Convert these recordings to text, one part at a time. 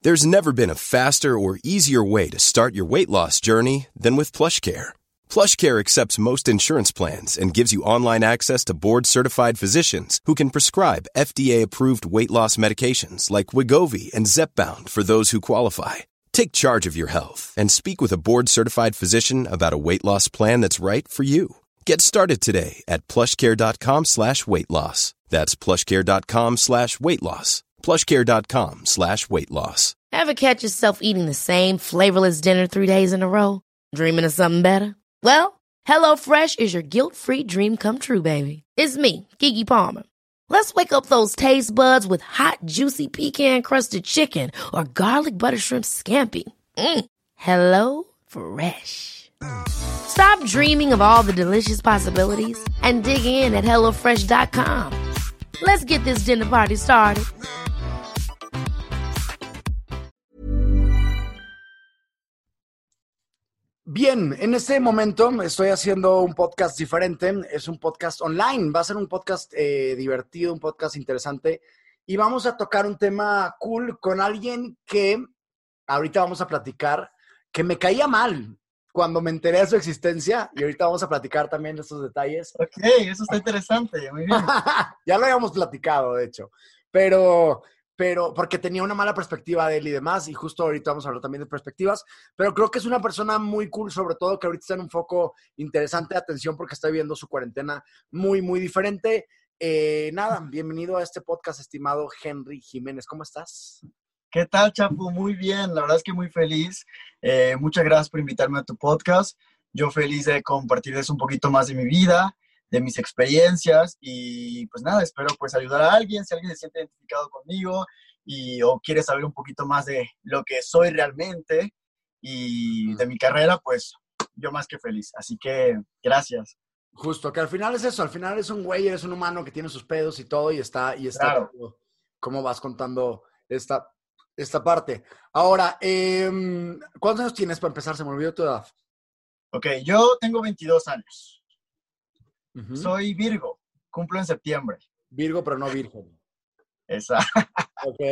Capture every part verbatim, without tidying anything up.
There's never been a faster or easier way to start your weight loss journey than with PlushCare. PlushCare accepts most insurance plans and gives you online access to board-certified physicians who can prescribe F D A-approved weight loss medications like Wegovy and Zepbound for those who qualify. Take charge of your health and speak with a board-certified physician about a weight loss plan that's right for you. Get started today at plushcare.com slash weight loss. That's plushcare.com slash weight loss. plushcare.com slash weight loss. Ever catch yourself eating the same flavorless dinner three days in a row? Dreaming of something better? Well, HelloFresh is your guilt-free dream come true, baby. It's me, Keke Palmer. Let's wake up those taste buds with hot, juicy pecan-crusted chicken or garlic butter shrimp scampi. Mm. Hello Fresh. Stop dreaming of all the delicious possibilities and dig in at hello fresh dot com. Let's get this dinner party started. Bien, en este momento estoy haciendo un podcast diferente, es un podcast online, va a ser un podcast eh, divertido, un podcast interesante y vamos a tocar un tema cool con alguien que ahorita vamos a platicar, que me caía mal cuando me enteré de su existencia y ahorita vamos a platicar también de estos detalles. Ok, eso está interesante, muy bien. Ya lo habíamos platicado, de hecho, pero... pero porque tenía una mala perspectiva de él y demás, y justo ahorita vamos a hablar también de perspectivas, pero creo que es una persona muy cool, sobre todo que ahorita está en un foco interesante de atención porque está viviendo su cuarentena muy, muy diferente. Eh, nada, bienvenido a este podcast, estimado Henry Jiménez. ¿Cómo estás? ¿Qué tal, Chapu? Muy bien, la verdad es que muy feliz. Eh, muchas gracias por invitarme a tu podcast. Yo feliz de compartirles un poquito más de mi vida, de mis experiencias y pues nada, espero pues ayudar a alguien, si alguien se siente identificado conmigo y o quiere saber un poquito más de lo que soy realmente y de mi carrera, pues yo más que feliz. Así que gracias. Justo, que al final es eso, al final es un güey, eres un humano que tiene sus pedos y todo y está, y está Claro. todo, cómo vas contando esta, esta parte. Ahora, eh, ¿cuántos años tienes para empezar? Se me olvidó tu edad. Ok, yo tengo veintidós años. Uh-huh. Soy Virgo, cumplo en septiembre. Virgo, pero no virgen. Esa. Ok.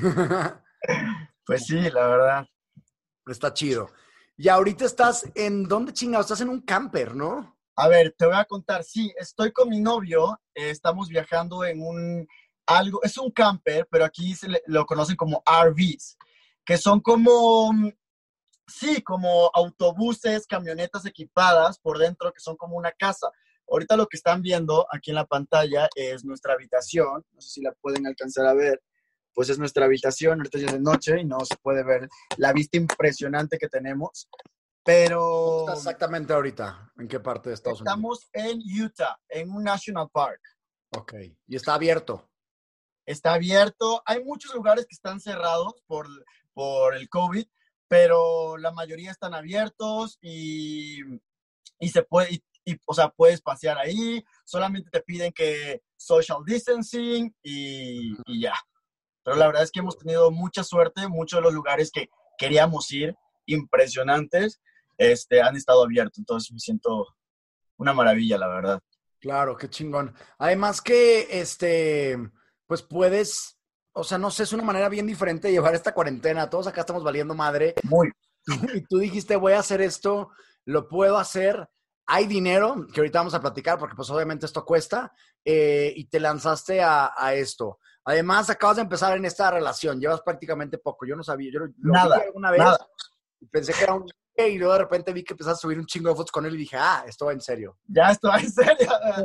Pues sí, la verdad. Está chido. Y ahorita estás en, ¿dónde chingados? Estás en un camper, ¿no? A ver, te voy a contar. Sí, estoy con mi novio, eh, estamos viajando en un, algo, es un camper, pero aquí se le, lo conocen como R Vs, que son como, sí, como autobuses, camionetas equipadas por dentro, que son como una casa. Ahorita lo que están viendo aquí en la pantalla es nuestra habitación. No sé si la pueden alcanzar a ver. Pues es nuestra habitación. Ahorita ya es de noche y no se puede ver la vista impresionante que tenemos. Pero... ¿Dónde estás exactamente ahorita? ¿En qué parte de Estados Unidos? Estamos en Utah, en un National Park. Ok. ¿Y está abierto? Está abierto. Hay muchos lugares que están cerrados por, por el COVID, pero la mayoría están abiertos y, y se puede... Y, Y, o sea, puedes pasear ahí, solamente te piden que social distancing y, y ya. Pero la verdad es que hemos tenido mucha suerte, muchos de los lugares que queríamos ir, impresionantes, este, han estado abiertos. Entonces me siento una maravilla, la verdad. Claro, qué chingón. Además que, este, pues puedes, o sea, no sé, es una manera bien diferente de llevar esta cuarentena. Todos acá estamos valiendo madre. Muy. Y tú dijiste, voy a hacer esto, lo puedo hacer. Hay dinero, que ahorita vamos a platicar, porque pues obviamente esto cuesta, eh, y te lanzaste a, a esto. Además, acabas de empezar en esta relación, llevas prácticamente poco. Yo no sabía, yo lo nada, vi alguna vez, nada. Y pensé que era un y luego de repente vi que empezaste a subir un chingo de fotos con él y dije, ah, esto va en serio. Ya, esto va en serio.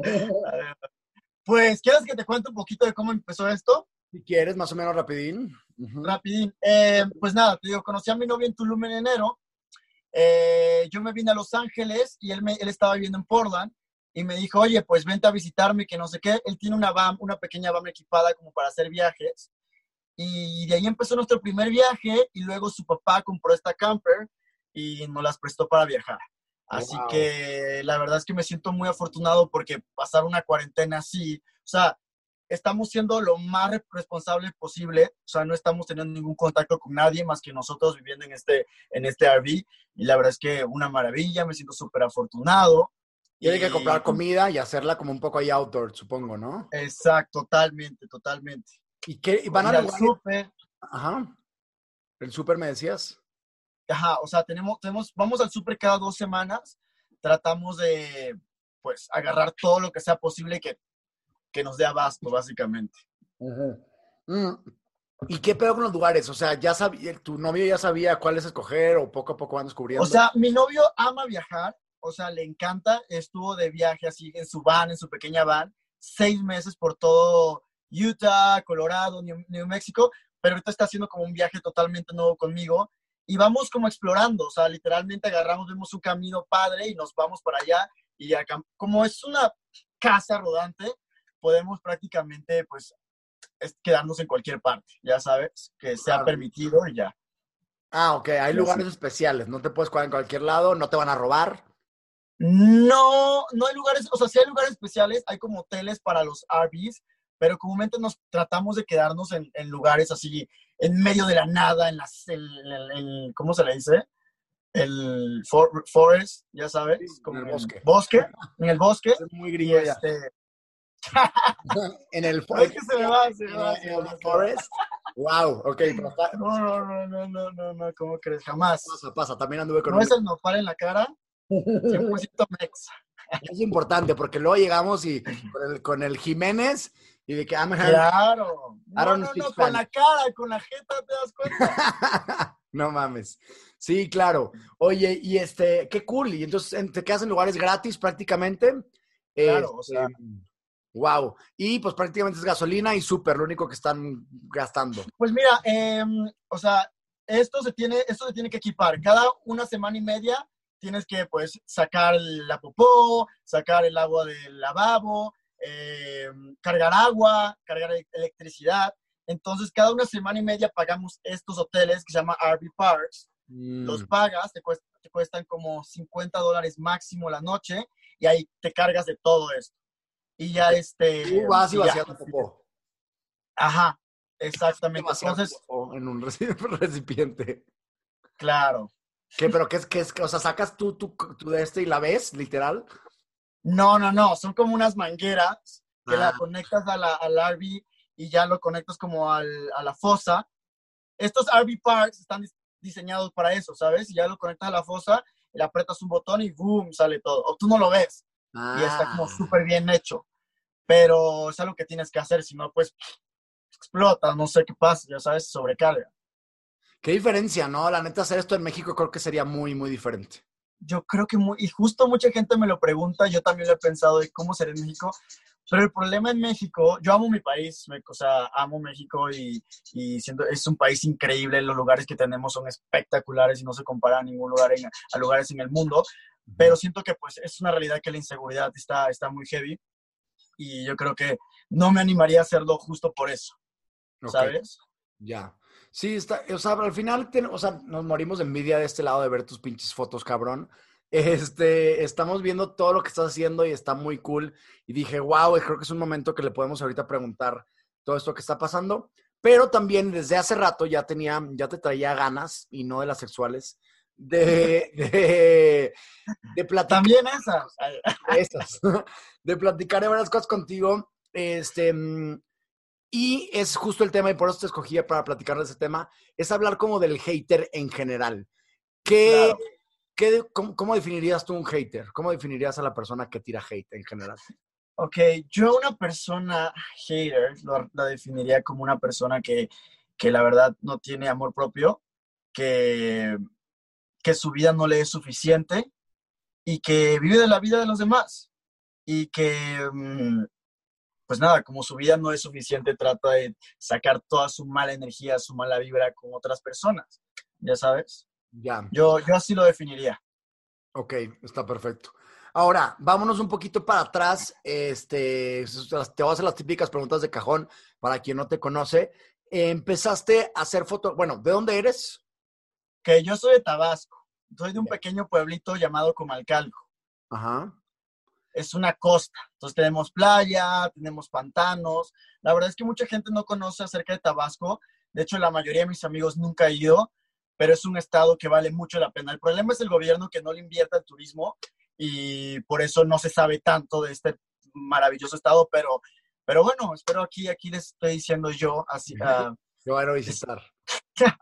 Pues, ¿quieres que te cuente un poquito de cómo empezó esto? Si quieres, más o menos rapidín. Uh-huh. Rapidín. Eh, pues nada, te digo, conocí a mi novia en Tulum en enero. Eh, yo me vine a Los Ángeles y él, me, él estaba viviendo en Portland y me dijo, oye, pues vente a visitarme, que no sé qué. Él tiene una van, una pequeña van equipada como para hacer viajes. Y de ahí empezó nuestro primer viaje y luego su papá compró esta camper y nos las prestó para viajar. Así wow. que la verdad es que me siento muy afortunado porque pasar una cuarentena así, o sea, estamos siendo lo más responsable posible, o sea, no estamos teniendo ningún contacto con nadie más que nosotros viviendo en este, en este R V, y la verdad es que una maravilla, me siento súper afortunado. Tiene y... que comprar comida y hacerla como un poco ahí outdoor, supongo, ¿no? Exacto, totalmente, totalmente. ¿Y qué? ¿Y van a al súper? Ajá. ¿El súper me decías? Ajá, o sea, tenemos, tenemos, vamos al súper cada dos semanas, tratamos de, pues, agarrar todo lo que sea posible que, que nos dé abasto, básicamente. Uh-huh. Mm. ¿Y qué pedo con los lugares? O sea, ¿ya sabía, tu novio ya sabía cuáles escoger o poco a poco van descubriendo? O sea, mi novio ama viajar, o sea, le encanta, estuvo de viaje así en su van, en su pequeña van, seis meses por todo Utah, Colorado, New, New Mexico, pero ahorita está haciendo como un viaje totalmente nuevo conmigo y vamos como explorando, o sea, literalmente agarramos, vemos un camino padre y nos vamos para allá y acá, como es una casa rodante, podemos prácticamente, pues, es quedarnos en cualquier parte, ya sabes, que sea Claro. permitido y ya. Ah, ok, hay Y lugares así. especiales, no te puedes quedar en cualquier lado, no te van a robar. No, no hay lugares, o sea, sí hay lugares especiales, hay como hoteles para los R Vs, pero comúnmente nos tratamos de quedarnos en, en lugares así, en medio de la nada, en las, en, en- en- ¿cómo se le dice? El for- forest, ya Sí, sabes, en como el en el bosque. bosque, en el bosque, Es muy y gringo ya. este, En el, no es que se me va, se me en va, el, se en me el va, se me va. forest. Wow, ok, pero está- No, no, no, no, no, no, no, ¿cómo crees? Jamás. pasa, pasa. También anduve con No un... es el nopal en la cara, cien por ciento mexa. Es importante porque luego llegamos y con el, con el Jiménez y de que I'm here, Claro. I No, don't no, speak no, con Spanish. la cara, con la jeta, ¿te das cuenta? No mames. Sí, claro. Oye, y este, qué cool. Y entonces en- te quedas en lugares gratis prácticamente. Claro, o sea, Este, wow. Y pues prácticamente es gasolina y súper, lo único que están gastando. pues mira, eh, o sea, esto se tiene, esto se tiene que equipar. Cada una semana y media tienes que, pues, sacar la popó, sacar el agua del lavabo, eh, cargar agua, cargar e- electricidad. Entonces, cada una semana y media pagamos estos hoteles que se llama R V Parks. Los Mm. pagas, te, cuest- te cuestan como cincuenta dólares máximo la noche y ahí te cargas de todo esto. Y ya este, Tú vas y y ya, vacías la popó. ajá, Te exactamente. vacías tu Entonces, popó en un reci- recipiente. claro. ¿Qué? ¿Pero qué es? ¿Qué es? O sea, sacas tú, tú, tú de este y la ves, literal. No, no, no, son como unas mangueras que la Ah, conectas a la, al R V y ya lo conectas como al, a la fosa. Estos R V Parks están dis- diseñados para eso, ¿sabes? Y ya lo conectas a la fosa, le aprietas un botón y ¡boom! Sale todo. O tú no lo ves y está como ah. súper bien hecho. Pero es algo que tienes que hacer, si no, pues explota, no sé qué pasa, ya sabes, sobrecarga. Qué diferencia, ¿no? La neta, hacer esto en México creo que sería muy, muy diferente. Yo creo que, muy, y justo mucha gente me lo pregunta, yo también lo he pensado de cómo será en México, pero el problema en México, yo amo mi país, me, o sea, amo México y, y siento, es un país increíble, los lugares que tenemos son espectaculares y no se compara a ningún lugar, en, a lugares en el mundo, pero siento que pues es una realidad que la inseguridad está, está muy heavy y yo creo que no me animaría a hacerlo justo por eso, Ok, ¿sabes? ya. Sí, está, o sea, al final, ten- o sea, nos morimos de envidia de este lado de ver tus pinches fotos, cabrón. Este, estamos viendo todo lo que estás haciendo y está muy cool. Y dije, wow, creo que es un momento que le podemos ahorita preguntar todo esto que está pasando. Pero también desde hace rato ya tenía, ya te traía ganas, y no de las sexuales, de, de, de platicar También esas. de estas, de platicar de varias cosas contigo. Este, mm, y es justo el tema, y por eso te escogí para platicar de ese tema, es hablar como del hater en general. ¿Qué, Claro. qué, cómo, cómo definirías tú un hater? ¿Cómo definirías a la persona que tira hate en general? Ok, yo una persona hater lo- la definiría como una persona que, que la verdad no tiene amor propio, que, que su vida no le es suficiente y que vive de la vida de los demás. Y que, mm, pues nada, como su vida no es suficiente, trata de sacar toda su mala energía, su mala vibra con otras personas. Ya sabes, Ya, yo, yo así lo definiría. ok, está perfecto. Ahora, vámonos un poquito para atrás. Este, te voy a hacer las típicas preguntas de cajón para quien no te conoce. Empezaste a hacer foto, bueno, ¿de dónde eres? Que yo soy de Tabasco, soy de un Ya. pequeño pueblito llamado Comalcalco. Ajá. Es una costa. Entonces tenemos playa, tenemos pantanos. La verdad es que mucha gente no conoce acerca de Tabasco. De hecho, la mayoría de mis amigos nunca han ido, pero es un estado que vale mucho la pena. El problema es el gobierno que no le invierte al turismo y por eso no se sabe tanto de este maravilloso estado, pero, pero bueno, espero aquí, aquí les estoy diciendo yo, así, uh, Yo quiero visitar.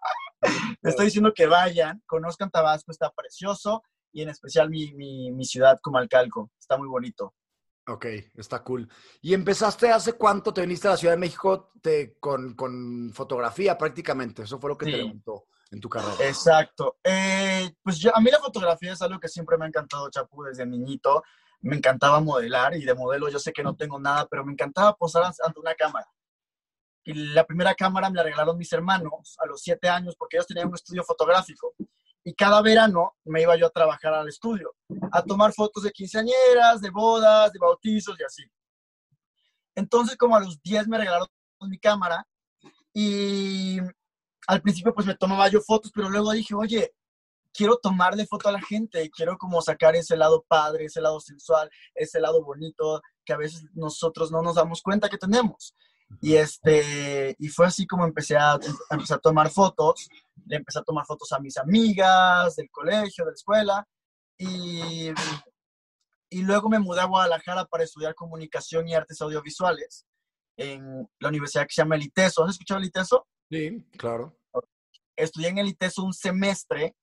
Les estoy diciendo que vayan, conozcan Tabasco, está precioso, y en especial mi, mi, mi ciudad, Comalcalco, está muy bonito. Ok, está cool. ¿Y empezaste hace cuánto? ¿Te viniste a la Ciudad de México te, con, con fotografía prácticamente? Eso fue lo que te Sí, levantó en tu carrera. exacto. Eh, pues yo, a mí la fotografía es algo que siempre me ha encantado, Chapu, desde niñito. Me encantaba modelar y de modelo yo sé que no tengo nada, pero me encantaba posar ante una cámara. Y la primera cámara me la regalaron mis hermanos a los siete años porque ellos tenían un estudio fotográfico. Y cada verano me iba yo a trabajar al estudio, a tomar fotos de quinceañeras, de bodas, de bautizos y así. Entonces, como a los diez me regalaron mi cámara y al principio pues me tomaba yo fotos, pero luego dije, oye, quiero tomarle foto a la gente, quiero como sacar ese lado padre, ese lado sensual, ese lado bonito que a veces nosotros no nos damos cuenta que tenemos. Y, este, y fue así como empecé a, empecé a tomar fotos. Le empecé a tomar fotos a mis amigas del colegio, de la escuela. Y, y luego me mudé a Guadalajara para estudiar comunicación y artes audiovisuales en la universidad que se llama el ITESO. ¿Has escuchado el ITESO? Sí, claro. Estudié en el ITESO un semestre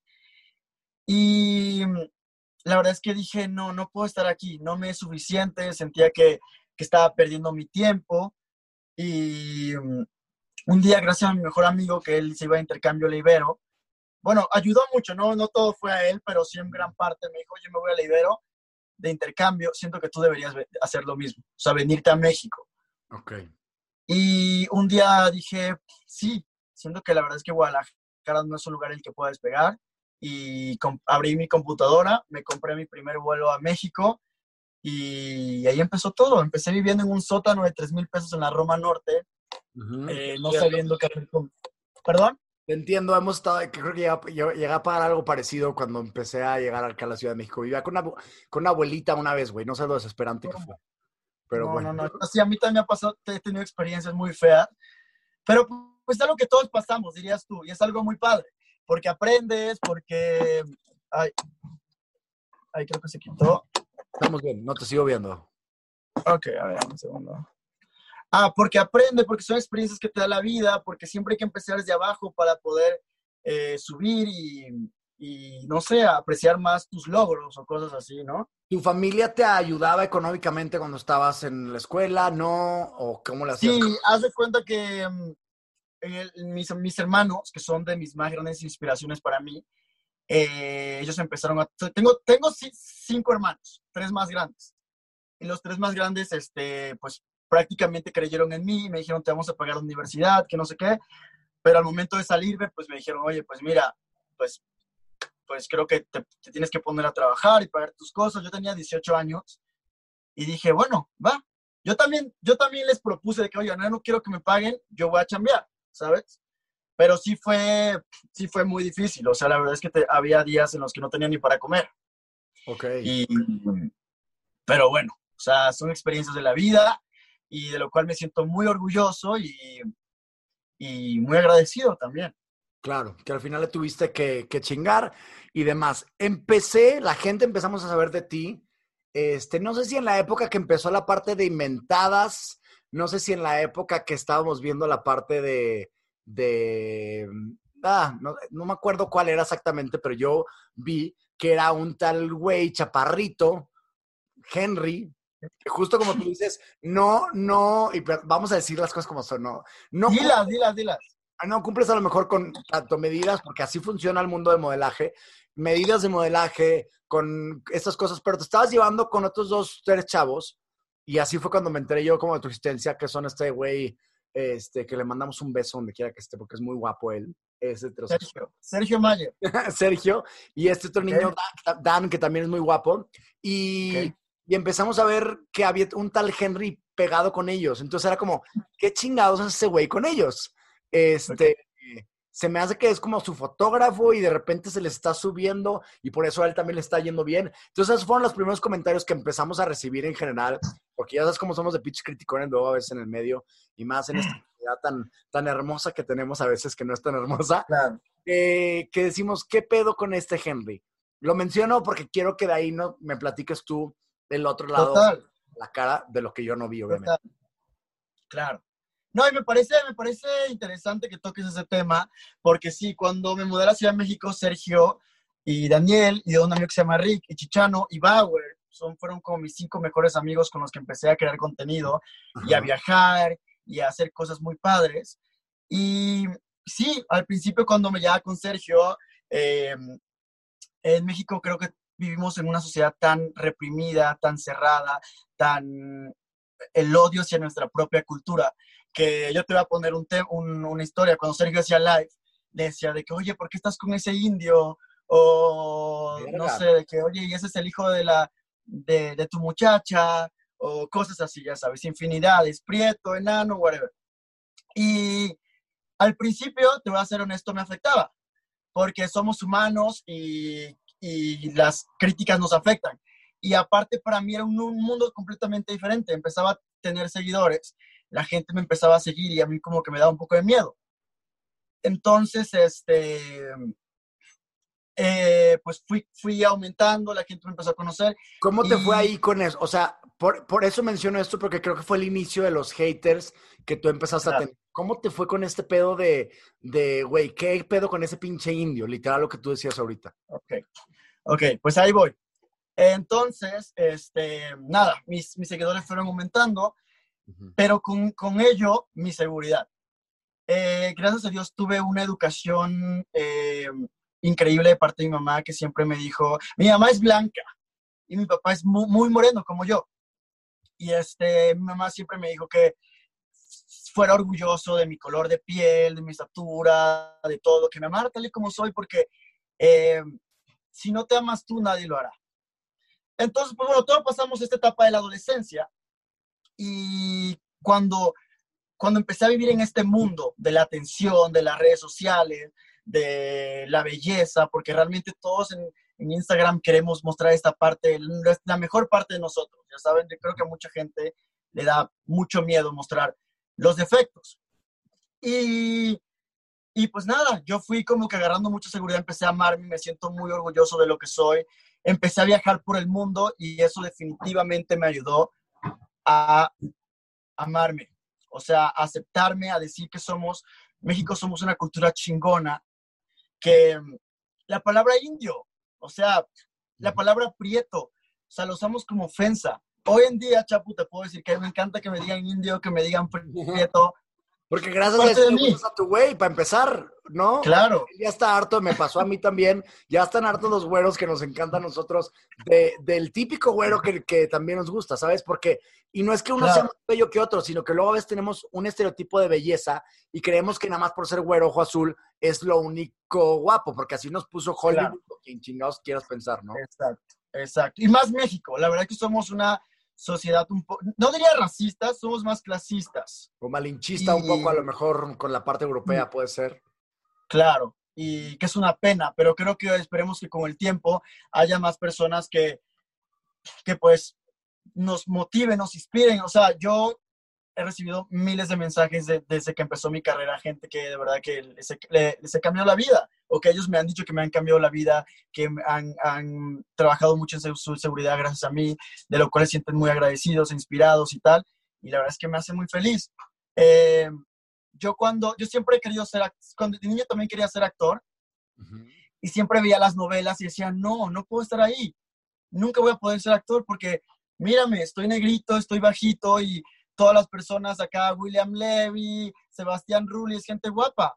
y la verdad es que dije, no, no puedo estar aquí, no me es suficiente. Sentía que, que estaba perdiendo mi tiempo. Y um, un día, gracias a mi mejor amigo, que él se iba a intercambio a la Ibero, bueno, ayudó mucho, no, no todo fue a él, pero sí en gran parte me dijo, yo me voy a la Ibero de intercambio, siento que tú deberías hacer lo mismo, o sea, venirte a México. Ok. Y un día dije, sí, siento que la verdad es que Guadalajara no es un lugar en el que pueda despegar, y abrí mi computadora, me compré mi primer vuelo a México, y ahí empezó todo. Empecé viviendo en un sótano de tres mil pesos en la Roma Norte, Uh-huh. eh, no sabiendo qué hacer con... ¿Perdón? Te entiendo, hemos estado, que creo que llegué, yo llegué a pagar algo parecido cuando empecé a llegar acá a la Ciudad de México. Vivía con una, con una abuelita una vez, güey, no sé lo desesperante que fue. Pero no, bueno. no, no. Sí, a mí también me ha pasado, he tenido experiencias muy feas, pero pues es algo que todos pasamos, dirías tú, y es algo muy padre, porque aprendes, porque... Ay, ay creo que se quitó. Estamos bien, no te sigo viendo. Ok, a ver, un segundo. Ah, porque aprende, porque son experiencias que te da la vida, porque siempre hay que empezar desde abajo para poder eh, subir y, y, no sé, apreciar más tus logros o cosas así, ¿no? ¿Tu familia te ayudaba económicamente cuando estabas en la escuela, no? ¿O cómo le hacías? Sí, haz de cuenta que um, el, mis, mis hermanos, que son de mis más grandes inspiraciones para mí, eh, ellos empezaron a... Tengo, tengo cinco hermanos, tres más grandes. Y los tres más grandes, este, pues prácticamente creyeron en mí, me dijeron, te vamos a pagar la universidad, que no sé qué. Pero al momento de salirme, pues me dijeron, oye, pues mira, pues, pues creo que te, te tienes que poner a trabajar y pagar tus cosas. Yo tenía dieciocho años y dije, bueno, va. Yo también, yo también les propuse de que, oye, no, no quiero que me paguen, yo voy a chambear, ¿sabes? Pero sí fue, sí fue muy difícil. O sea, la verdad es que te, había días en los que no tenía ni para comer. Ok. Y, pero bueno, o sea, son experiencias de la vida y de lo cual me siento muy orgulloso y, y muy agradecido también. Claro, que al final le tuviste que, que chingar y demás. Empecé, la gente empezamos a saber de ti. Este, no sé si en la época que empezó la parte de inventadas, no sé si en la época que estábamos viendo la parte de, de ah, no, no me acuerdo cuál era exactamente, pero yo vi que era un tal güey chaparrito, Henry, que justo como tú dices, no, no, y vamos a decir las cosas como son, no, no dilas, cumple, dilas, dilas. no cumples a lo mejor con tanto medidas, porque así funciona el mundo del modelaje, medidas de modelaje, con estas cosas, pero te estabas llevando con otros dos, tres chavos, y así fue cuando me enteré yo como de tu existencia, que son este güey, este, que le mandamos un beso donde quiera que esté, porque es muy guapo él. Es Sergio, Sergio Mayer. Sergio, y este otro okay. niño, Dan, Dan, que también es muy guapo, y, okay. y empezamos a ver que había un tal Henry pegado con ellos, entonces era como, ¿qué chingados hace ese güey con ellos? Este, okay. Se me hace que es como su fotógrafo y de repente se les está subiendo y por eso a él también le está yendo bien. Entonces esos fueron los primeros comentarios que empezamos a recibir en general, porque ya sabes cómo somos de pitch criticones luego a veces en el medio y más en esta comunidad tan, tan hermosa que tenemos a veces que no es tan hermosa, claro. eh, que decimos, ¿qué pedo con este Henry? Lo menciono porque quiero que de ahí no me platiques tú del otro lado, Total. la cara de lo que yo no vi, obviamente. Total. Claro. No, y me parece, me parece interesante que toques ese tema, porque sí, cuando me mudé a la Ciudad de México, Sergio y Daniel, y un amigo que se llama Rick, y Chichano, y Bauer, son, fueron como mis cinco mejores amigos con los que empecé a crear contenido, y a Ajá. viajar, y a hacer cosas muy padres. Y sí, al principio cuando me llevaba con Sergio, eh, en México creo que vivimos en una sociedad tan reprimida, tan cerrada, tan el odio hacia nuestra propia cultura, que yo te voy a poner un te un, una historia. Cuando Sergio hacía live, le decía de que, oye, ¿por qué estás con ese indio? O no Verga. sé, de que, oye, y ese es el hijo de, la, de, de tu muchacha, o cosas así, ya sabes, infinidades, prieto, enano, whatever. Y al principio, te voy a ser honesto, me afectaba, porque somos humanos y, y las críticas nos afectan. Y aparte para mí era un, un mundo completamente diferente. Empezaba a tener seguidores, la gente me empezaba a seguir y a mí como que me daba un poco de miedo. Entonces, este, eh, pues fui, fui aumentando, la gente me empezó a conocer ¿Cómo te fue y ahí con eso? O sea, por, por eso menciono esto, porque creo que fue el inicio de los haters que tú empezaste a claro, tener. ¿Cómo te fue con este pedo de, de, güey, qué pedo con ese pinche indio? Literal lo que tú decías ahorita. ok, ok, pues ahí voy. Entonces, este, nada, mis, mis seguidores fueron aumentando, Ujú. pero con, con ello mi seguridad. Eh, gracias a Dios tuve una educación eh, increíble de parte de mi mamá, que siempre me dijo, mi mamá es blanca y mi papá es muy, muy moreno como yo. Y este, mi mamá siempre me dijo que fuera orgulloso de mi color de piel, de mi estatura, de todo, que me amara tal y como soy, porque eh, si no te amas tú, nadie lo hará. Entonces, pues bueno, todos pasamos esta etapa de la adolescencia y cuando cuando empecé a vivir en este mundo de la atención, de las redes sociales, de la belleza, porque realmente todos en, en Instagram queremos mostrar esta parte, la mejor parte de nosotros. Ya saben, yo creo que a mucha gente le da mucho miedo mostrar los defectos. Y, y pues nada, yo fui como que agarrando mucha seguridad, empecé a amarme, me siento muy orgulloso de lo que soy, empecé a viajar por el mundo y eso definitivamente me ayudó a amarme, o sea, a aceptarme, a decir que somos, México somos una cultura chingona, que mm, la palabra indio, o sea, la palabra prieto, o sea, lo usamos como ofensa. Hoy en día, Chapu, te puedo decir que me encanta que me digan indio, que me digan prieto, Porque gracias a parte eso de le mí, gustas a tu güey, para empezar, ¿no? O sea, claro, él ya está harto, me pasó a mí también, ya están hartos los güeros que nos encanta a nosotros, de, del típico güero que, que también nos gusta, ¿sabes? Porque, y no es que uno sea claro, más bello que otro, sino que luego a veces tenemos un estereotipo de belleza y creemos que nada más por ser güero ojo azul es lo único guapo, porque así nos puso claro, Hollywood, o quien chingados quieras pensar, ¿no? exacto, exacto. Y más México, la verdad es que somos una sociedad un poco, no diría racista, somos más clasistas. O malinchista un poco, a lo Y, mejor con la parte y europea puede ser. claro, y que es una pena, pero creo que esperemos que con el tiempo haya más personas que, que pues nos motiven, nos inspiren. O sea, yo he recibido miles de mensajes de, desde que empezó mi carrera, gente que de verdad que les, les, les he cambiado la vida, o que ellos me han dicho que me han cambiado la vida, que han, han trabajado mucho en su seguridad gracias a mí, de lo cual se sienten muy agradecidos, inspirados y tal, y la verdad es que me hace muy feliz. Eh, yo cuando, yo siempre he querido ser, cuando de niño también quería ser actor, Uh-huh. y siempre veía las novelas y decía, no, no puedo estar ahí, nunca voy a poder ser actor porque, mírame, estoy negrito, estoy bajito y todas las personas acá, William Levy, Sebastián Rulli, es gente guapa.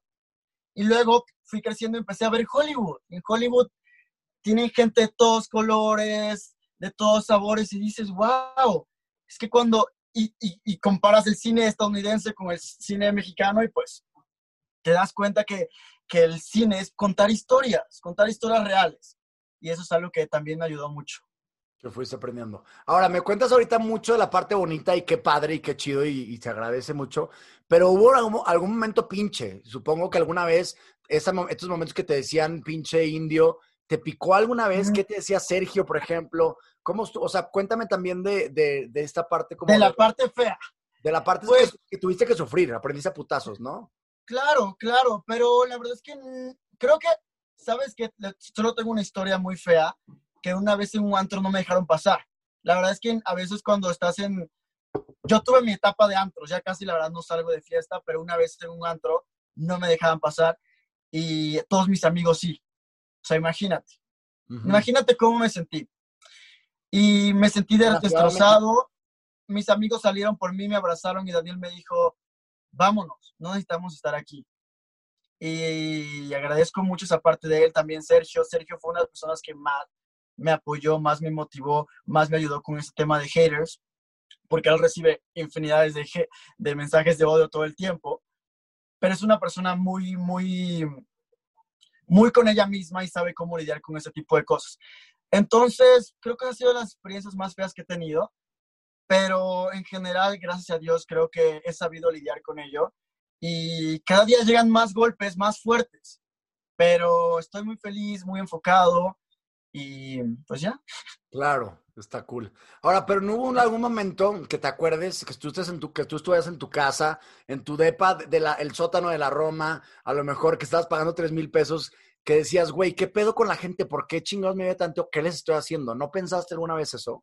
Y luego fui creciendo y empecé a ver Hollywood. En Hollywood tienen gente de todos colores, de todos sabores y dices, wow, es que cuando, y, y, y comparas el cine estadounidense con el cine mexicano y pues te das cuenta que, que el cine es contar historias, contar historias reales. Y eso es algo que también me ayudó mucho. Que fuiste aprendiendo. Ahora, me cuentas ahorita mucho de la parte bonita y qué padre y qué chido y, y se agradece mucho, pero hubo algún, algún momento pinche. Supongo que alguna vez, esa, estos momentos que te decían pinche indio, ¿te picó alguna vez? ¿Qué te decía Sergio, por ejemplo? ¿Cómo, o sea, cuéntame también de, de, de esta parte De como la de, parte fea. de la parte que, Pues que tuviste que sufrir, aprendiste a putazos, ¿no? claro, claro, pero la verdad es que mm, creo que, ¿sabes qué? Le- Solo tengo una historia muy fea que una vez en un antro no me dejaron pasar. La verdad es que a veces cuando estás en, yo tuve mi etapa de antros, ya casi la verdad no salgo de fiesta, pero una vez en un antro no me dejaban pasar y todos mis amigos sí. O sea, imagínate. Uh-huh. Imagínate cómo me sentí. Y me sentí destrozado. Mis amigos salieron por mí, me abrazaron y Daniel me dijo, vámonos, no necesitamos estar aquí. Y agradezco mucho esa parte de él, también Sergio. Sergio fue una de las personas que más me apoyó, más me motivó, más me ayudó con ese tema de haters, porque él recibe infinidades de, de mensajes de odio todo el tiempo, pero es una persona muy, muy, muy con ella misma y sabe cómo lidiar con ese tipo de cosas. Entonces, creo que ha sido de las experiencias más feas que he tenido, pero en general, gracias a Dios, creo que he sabido lidiar con ello. Y cada día llegan más golpes, más fuertes. Pero estoy muy feliz, muy enfocado y pues ya. Claro, está cool. Ahora, pero ¿no hubo algún momento que te acuerdes que tú, estés en tu, que tú estuvieras en tu casa, en tu depa, de la, el sótano de la Roma, a lo mejor que estabas pagando tres mil pesos, que decías, güey, ¿qué pedo con la gente? ¿Por qué chingados me ve tanto? ¿Qué les estoy haciendo? ¿No pensaste alguna vez eso?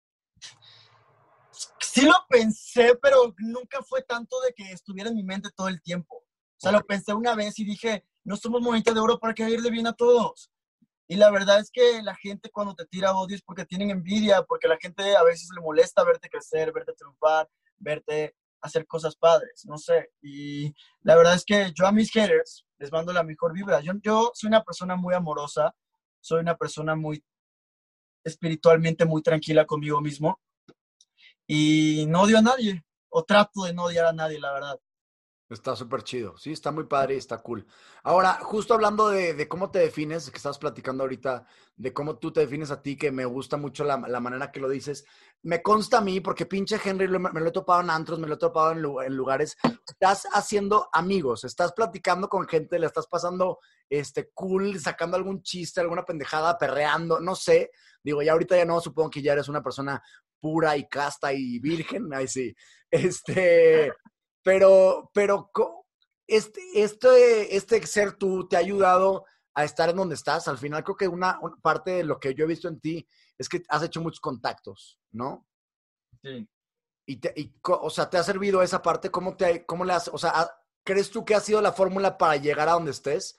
Sí lo pensé, pero nunca fue tanto de que estuviera en mi mente todo el tiempo. O sea, okay. Lo pensé una vez y dije, no somos monedita de oro para caerle bien a todos. Y la verdad es que la gente cuando te tira odio es porque tienen envidia, porque la gente a veces le molesta verte crecer, verte triunfar, verte hacer cosas padres, no sé. Y la verdad es que yo a mis haters les mando la mejor vibra. Yo, yo soy una persona muy amorosa, soy una persona muy espiritualmente muy tranquila conmigo mismo. Y no odio a nadie, o trato de no odiar a nadie, la verdad. Está súper chido, sí, está muy padre y está cool. Ahora, justo hablando de, de cómo te defines, que estabas platicando ahorita, de cómo tú te defines a ti, que me gusta mucho la, la manera que lo dices, me consta a mí, porque pinche Henry lo, me lo he topado en antros, me lo he topado en, en lugares, estás haciendo amigos, estás platicando con gente, le estás pasando este, cool, sacando algún chiste, alguna pendejada, perreando, no sé, digo, ya ahorita ya no, supongo que ya eres una persona pura y casta y virgen, ahí sí, este... Pero, pero este, este, este ser tú te ha ayudado a estar en donde estás. Al final creo que una, una parte de lo que yo he visto en ti es que has hecho muchos contactos, ¿no? Sí. Y, te, y o sea, ¿te ha servido esa parte? ¿Cómo, te, cómo le has, o sea, crees tú que ha sido la fórmula para llegar a donde estés?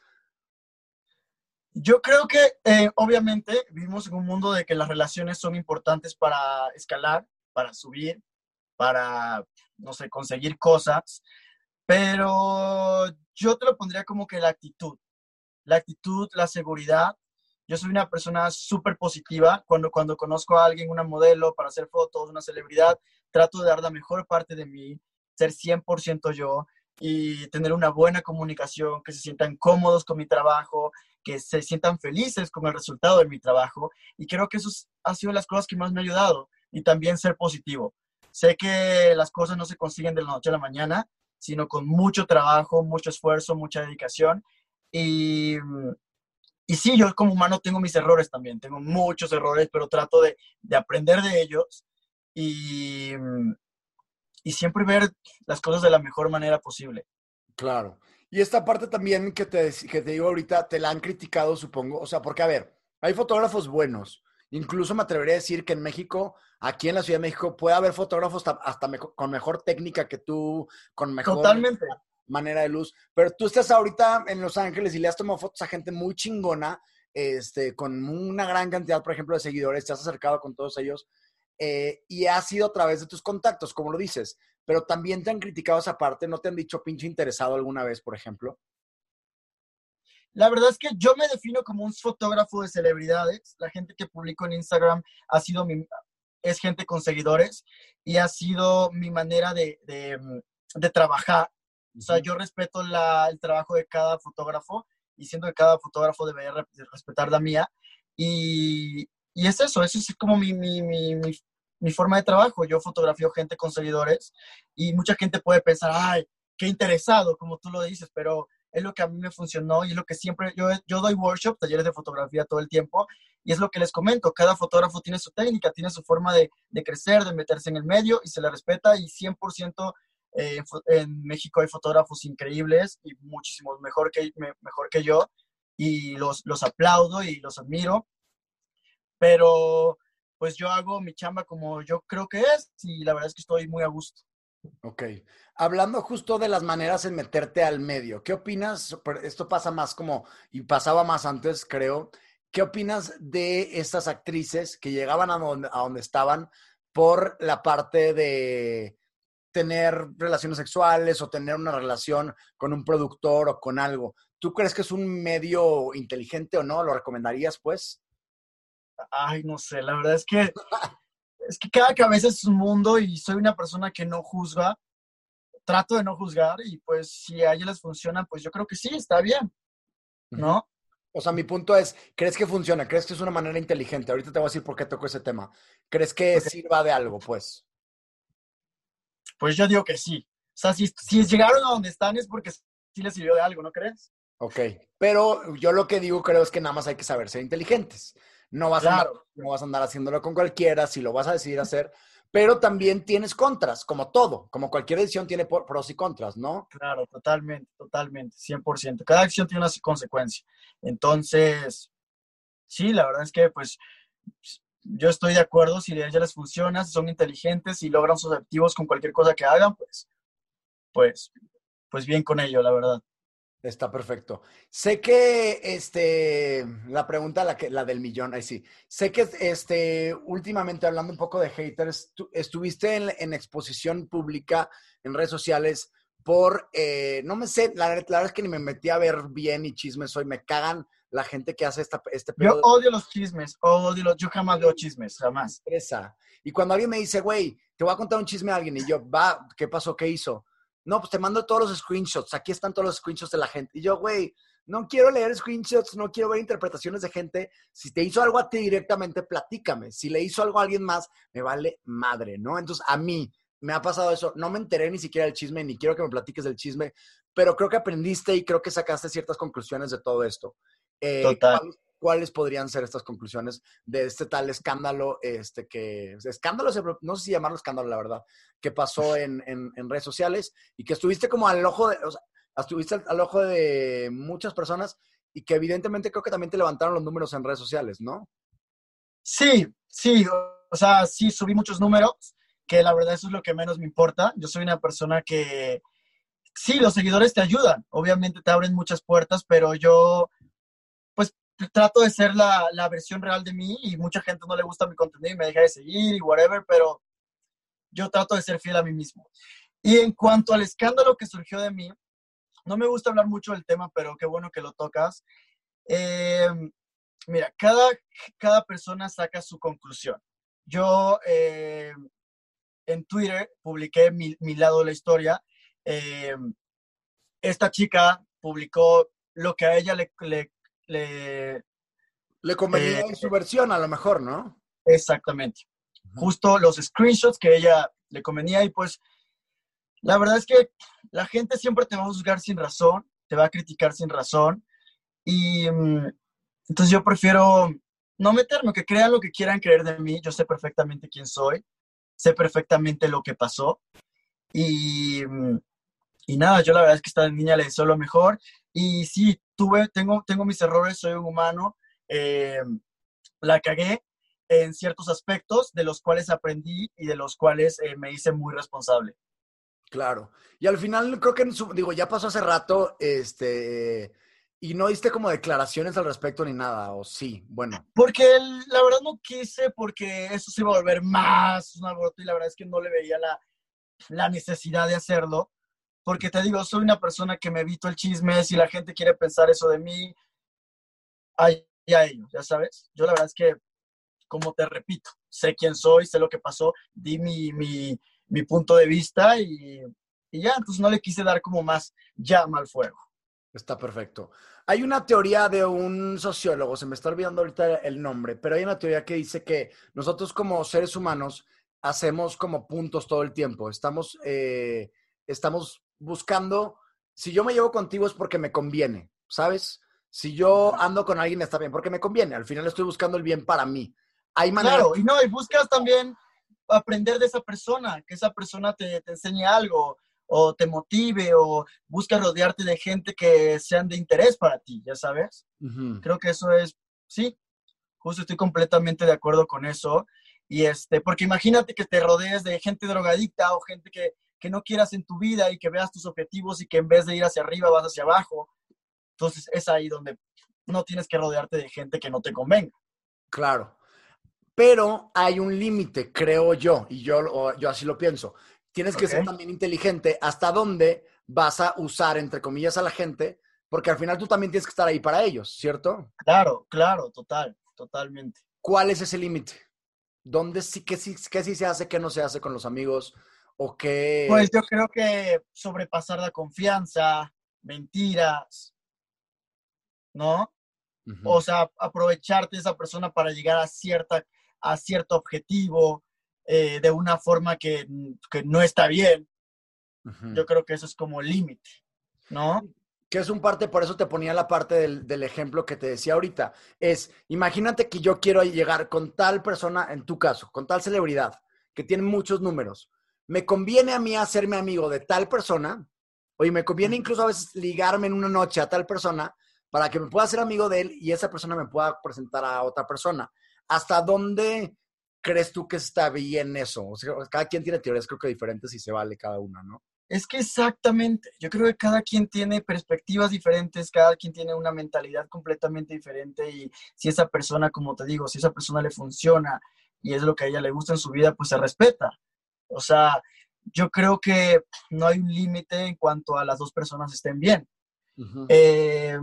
Yo creo que, eh, obviamente, vivimos en un mundo de que las relaciones son importantes para escalar, para subir, para, no sé, conseguir cosas, pero yo te lo pondría como que la actitud, la actitud, la seguridad. Yo soy una persona súper positiva. Cuando, cuando conozco a alguien, una modelo para hacer fotos, una celebridad, trato de dar la mejor parte de mí, ser cien por ciento yo y tener una buena comunicación, que se sientan cómodos con mi trabajo, que se sientan felices con el resultado de mi trabajo. Y creo que eso ha sido las cosas que más me ha ayudado. Y también ser positivo. Sé que las cosas no se consiguen de la noche a la mañana, sino con mucho trabajo, mucho esfuerzo, mucha dedicación. Y, y sí, yo como humano tengo mis errores también. Tengo muchos errores, pero trato de, de aprender de ellos y, y siempre ver las cosas de la mejor manera posible. Claro. Y esta parte también que te, que te digo ahorita, te la han criticado, supongo. O sea, porque, a ver, hay fotógrafos buenos. Incluso me atrevería a decir que en México, aquí en la Ciudad de México, puede haber fotógrafos hasta mejor, con mejor técnica que tú, con mejor Totalmente. manera de luz. Pero tú estás ahorita en Los Ángeles y le has tomado fotos a gente muy chingona, este, con una gran cantidad, por ejemplo, de seguidores. Te has acercado con todos ellos eh, y ha sido a través de tus contactos, como lo dices. Pero también te han criticado esa parte. ¿No te han dicho pinche interesado alguna vez, por ejemplo? La verdad es que yo me defino como un fotógrafo de celebridades. La gente que publico en Instagram ha sido mi, es gente con seguidores y ha sido mi manera de, de, de trabajar. O sea, yo respeto la, el trabajo de cada fotógrafo y siento que cada fotógrafo debería respetar la mía. Y, y es eso, eso es como mi, mi, mi, mi, mi forma de trabajo. Yo fotografío gente con seguidores y mucha gente puede pensar, ay, qué interesado, como tú lo dices, pero es lo que a mí me funcionó y es lo que siempre, yo, yo doy workshops, talleres de fotografía todo el tiempo y es lo que les comento, cada fotógrafo tiene su técnica, tiene su forma de, de crecer, de meterse en el medio y se le respeta y cien por ciento eh, en México hay fotógrafos increíbles y muchísimos mejor que, me, mejor que yo y los, los aplaudo y los admiro, pero pues yo hago mi chamba como yo creo que es y la verdad es que estoy muy a gusto. Ok. Hablando justo de las maneras en meterte al medio, ¿qué opinas? Pero esto pasa más como, y pasaba más antes, creo. ¿Qué opinas de estas actrices que llegaban a donde, a donde estaban por la parte de tener relaciones sexuales o tener una relación con un productor o con algo? ¿Tú crees que es un medio inteligente o no? ¿Lo recomendarías, pues? Ay, no sé, la verdad es que es que cada cabeza es un mundo y soy una persona que no juzga, trato de no juzgar y pues si a ellas les funciona, pues yo creo que sí, está bien, Ujú. ¿no? O sea, mi punto es, ¿crees que funciona? ¿Crees que es una manera inteligente? Ahorita te voy a decir por qué toco ese tema. ¿Crees que Porque sirva de algo, pues? pues yo digo que sí. O sea, si, si llegaron a donde están es porque sí les sirvió de algo, ¿no crees? Ok, pero yo lo que digo creo es que nada más hay que saber ser inteligentes. No vas a andar, Claro, no vas a andar haciéndolo con cualquiera, si lo vas a decidir hacer, pero también tienes contras, como todo, como cualquier decisión tiene por- pros y contras, ¿no? claro, totalmente, totalmente, cien por ciento. Cada acción tiene una consecuencia. Entonces, sí, la verdad es que pues yo estoy de acuerdo, si a ellas les funciona, si son inteligentes, si logran sus objetivos con cualquier cosa que hagan, pues, pues, pues bien con ello, la verdad. Está perfecto. Sé que, este, la pregunta, la, que, la del millón, ahí sí. Sé que, este, últimamente hablando un poco de haters, tú estuviste en, en exposición pública en redes sociales por, eh, no me sé, la, la verdad es que ni me metí a ver bien y chismes hoy, me cagan la gente que hace esta, este Yo pedo odio los chismes, odio los, yo jamás veo chismes, jamás. empresa. Y cuando alguien me dice, güey, te voy a contar un chisme a alguien, y yo, va, ¿qué pasó? ¿Qué hizo? No, pues te mando todos los screenshots. Aquí están todos los screenshots de la gente. Y yo, güey, no quiero leer screenshots, no quiero ver interpretaciones de gente. Si te hizo algo a ti directamente, platícame. Si le hizo algo a alguien más, me vale madre, ¿no? Entonces, a mí me ha pasado eso. No me enteré ni siquiera del chisme, ni quiero que me platiques del chisme, pero creo que aprendiste y creo que sacaste ciertas conclusiones de todo esto. Eh, Total. ¿cuál- ¿Cuáles podrían ser estas conclusiones de este tal escándalo, este que, escándalo, no sé si llamarlo escándalo, la verdad, que pasó en, en, en redes sociales y que estuviste como al ojo de, o sea, estuviste al, al ojo de muchas personas y que evidentemente creo que también te levantaron los números en redes sociales, ¿no? Sí, sí, o sea, sí subí muchos números, que la verdad eso es lo que menos me importa. Yo soy una persona que, sí, los seguidores te ayudan, obviamente te abren muchas puertas, pero yo, pues, trato de ser la, la versión real de mí y mucha gente no le gusta mi contenido y me deja de seguir y whatever, pero yo trato de ser fiel a mí mismo. Y en cuanto al escándalo que surgió de mí, no me gusta hablar mucho del tema, pero qué bueno que lo tocas. Eh, mira, cada, cada persona saca su conclusión. Yo eh, en Twitter publiqué mi, mi lado de la historia. Eh, esta chica publicó lo que a ella le... le, le Le convenía eh, en su versión, a lo mejor, ¿no? exactamente. Uh-huh. Justo los screenshots que a ella le convenía y pues la verdad es que la gente siempre te va a juzgar sin razón, te va a criticar sin razón y mm, entonces yo prefiero no meterme, que crean lo que quieran creer de mí, yo sé perfectamente quién soy, sé perfectamente lo que pasó y, mm, y nada, yo la verdad es que esta niña le deseo lo mejor y sí, tuve, tengo, tengo mis errores, soy un humano, eh, la cagué en ciertos aspectos de los cuales aprendí y de los cuales eh, me hice muy responsable. Claro. Y al final creo que, en su, digo, ya pasó hace rato, este, y no diste como declaraciones al respecto ni nada, o sí, bueno. Porque la verdad no quise, porque eso se iba a volver más un alboroto y la verdad es que no le veía la, la necesidad de hacerlo. Porque te digo, soy una persona que me evito el chisme, si la gente quiere pensar eso de mí, ahí a ellos, ya sabes. Yo la verdad es que, como te repito, sé quién soy, sé lo que pasó, di mi, mi, mi punto de vista y, y ya, entonces no le quise dar como más llama al fuego. Está perfecto. Hay una teoría de un sociólogo, se me está olvidando ahorita el nombre, pero hay una teoría que dice que nosotros como seres humanos hacemos como puntos todo el tiempo. Estamos, eh, estamos buscando, si yo me llevo contigo es porque me conviene, ¿sabes? Si yo ando con alguien está bien, porque me conviene. Al final estoy buscando el bien para mí. Hay maneras... Claro, y no, y buscas también aprender de esa persona, que esa persona te, te enseñe algo, o te motive, o buscas rodearte de gente que sean de interés para ti, ya sabes. Uh-huh. Creo que eso es, sí, justo estoy completamente de acuerdo con eso. Y este, porque imagínate que te rodees de gente drogadicta o gente que, que no quieras en tu vida y que veas tus objetivos y que en vez de ir hacia arriba vas hacia abajo. Entonces es ahí donde no tienes que rodearte de gente que no te convenga. Claro. Pero hay un límite, creo yo, y yo, o yo así lo pienso. Tienes que Okay. ser también inteligente hasta dónde vas a usar, entre comillas, a la gente, porque al final tú también tienes que estar ahí para ellos, ¿cierto? Claro, claro, total, totalmente. ¿Cuál es ese límite? ¿Dónde sí, qué sí, qué sí se hace, qué no se hace con los amigos? ¿O qué? Pues yo creo que sobrepasar la confianza, mentiras, ¿no? Uh-huh. O sea, aprovecharte de esa persona para llegar a, cierta, a cierto objetivo eh, de una forma que, que no está bien. Uh-huh. Yo creo que eso es como el límite, ¿no? Que es un parte, por eso te ponía la parte del, del ejemplo que te decía ahorita. Es, imagínate que yo quiero llegar con tal persona, en tu caso, con tal celebridad, que tiene muchos números. ¿Me conviene a mí hacerme amigo de tal persona? Oye, me conviene incluso a veces ligarme en una noche a tal persona para que me pueda hacer amigo de él y esa persona me pueda presentar a otra persona. ¿Hasta dónde crees tú que está bien eso? O sea, cada quien tiene teorías creo que diferentes y se vale cada una, ¿no? Es que exactamente, yo creo que cada quien tiene perspectivas diferentes, cada quien tiene una mentalidad completamente diferente y si esa persona, como te digo, si esa persona le funciona y es lo que a ella le gusta en su vida, pues se respeta. O sea, yo creo que no hay un límite en cuanto a las dos personas estén bien. Uh-huh. Eh,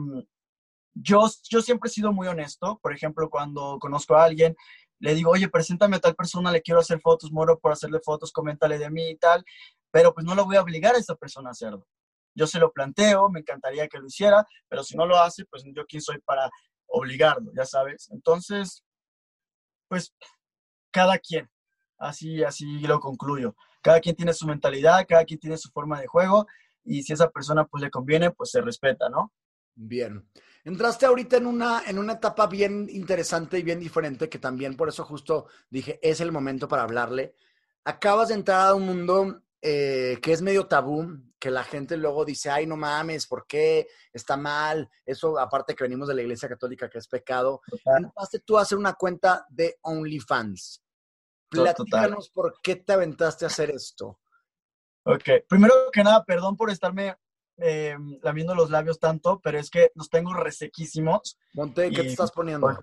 yo, yo siempre he sido muy honesto, por ejemplo, cuando conozco a alguien, le digo, oye, preséntame a tal persona, le quiero hacer fotos, muero por hacerle fotos, coméntale de mí y tal, pero pues no lo voy a obligar a esa persona a hacerlo. Yo se lo planteo, me encantaría que lo hiciera, pero si no lo hace, pues yo quién soy para obligarlo, ya sabes. Entonces, pues cada quien, así, así lo concluyo. Cada quien tiene su mentalidad, cada quien tiene su forma de juego y si a esa persona pues le conviene, pues se respeta, ¿no? Bien. Entraste ahorita en una, en una etapa bien interesante y bien diferente, que también por eso justo dije, es el momento para hablarle. Acabas de entrar a un mundo eh, que es medio tabú, que la gente luego dice, ay, no mames, ¿por qué? Está mal. Eso, aparte que venimos de la Iglesia Católica, que es pecado. Total, Entraste tú a hacer una cuenta de OnlyFans. total. Platícanos por qué te aventaste a hacer esto. Ok, primero que nada, perdón por estarme eh, lamiendo los labios tanto, pero es que los tengo resequísimos. Monte, ¿qué te Y... estás poniendo?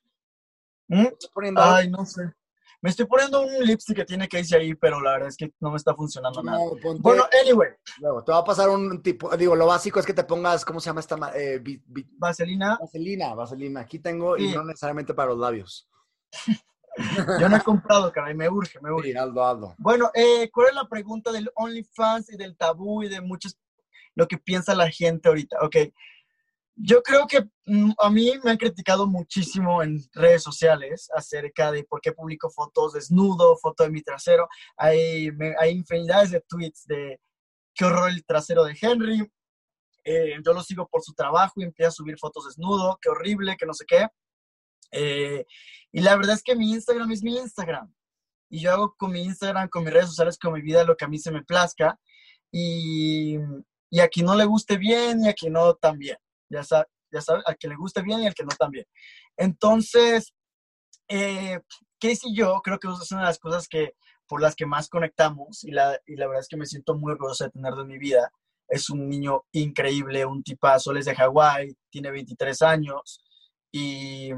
¿Mm? ¿Te estás poniendo algo? Ay, no sé. Me estoy poniendo un lipstick que tiene que irse ahí, pero la verdad es que no me está funcionando nada. No, ponte... Bueno, anyway. Luego, te va a pasar un tipo, digo, lo básico es que te pongas, ¿cómo se llama esta? ma- Eh, vi- vi- Vaselina. vaselina, vaselina. Aquí tengo, y Sí, no necesariamente para los labios. yo no he comprado, caray, me urge, me urge. Sí, Aldo, Aldo. Bueno, eh, ¿cuál es la pregunta del OnlyFans y del tabú y de muchos, lo que piensa la gente ahorita? Ok, yo creo que mm, a mí me han criticado muchísimo en redes sociales acerca de por qué publico fotos desnudo, foto de mi trasero. Hay, me- hay infinidades de tweets de qué horror el trasero de Henry. Eh, yo lo sigo por su trabajo y empieza a subir fotos desnudo, qué horrible, que no sé qué. Eh, y la verdad es que mi Instagram es mi Instagram. Y yo hago con mi Instagram, con mis redes sociales, con mi vida, lo que a mí se me plazca. Y, y a quien no le guste bien y a quien no también. Ya sabes, ya sabe, a quien le guste bien y al que no también. Entonces, eh, Casey y yo creo que es una de las cosas que, por las que más conectamos y la, y la verdad es que me siento muy orgulloso de tenerlo en mi vida. Es un niño increíble, un tipazo, él es de Hawái, tiene veintitrés años y,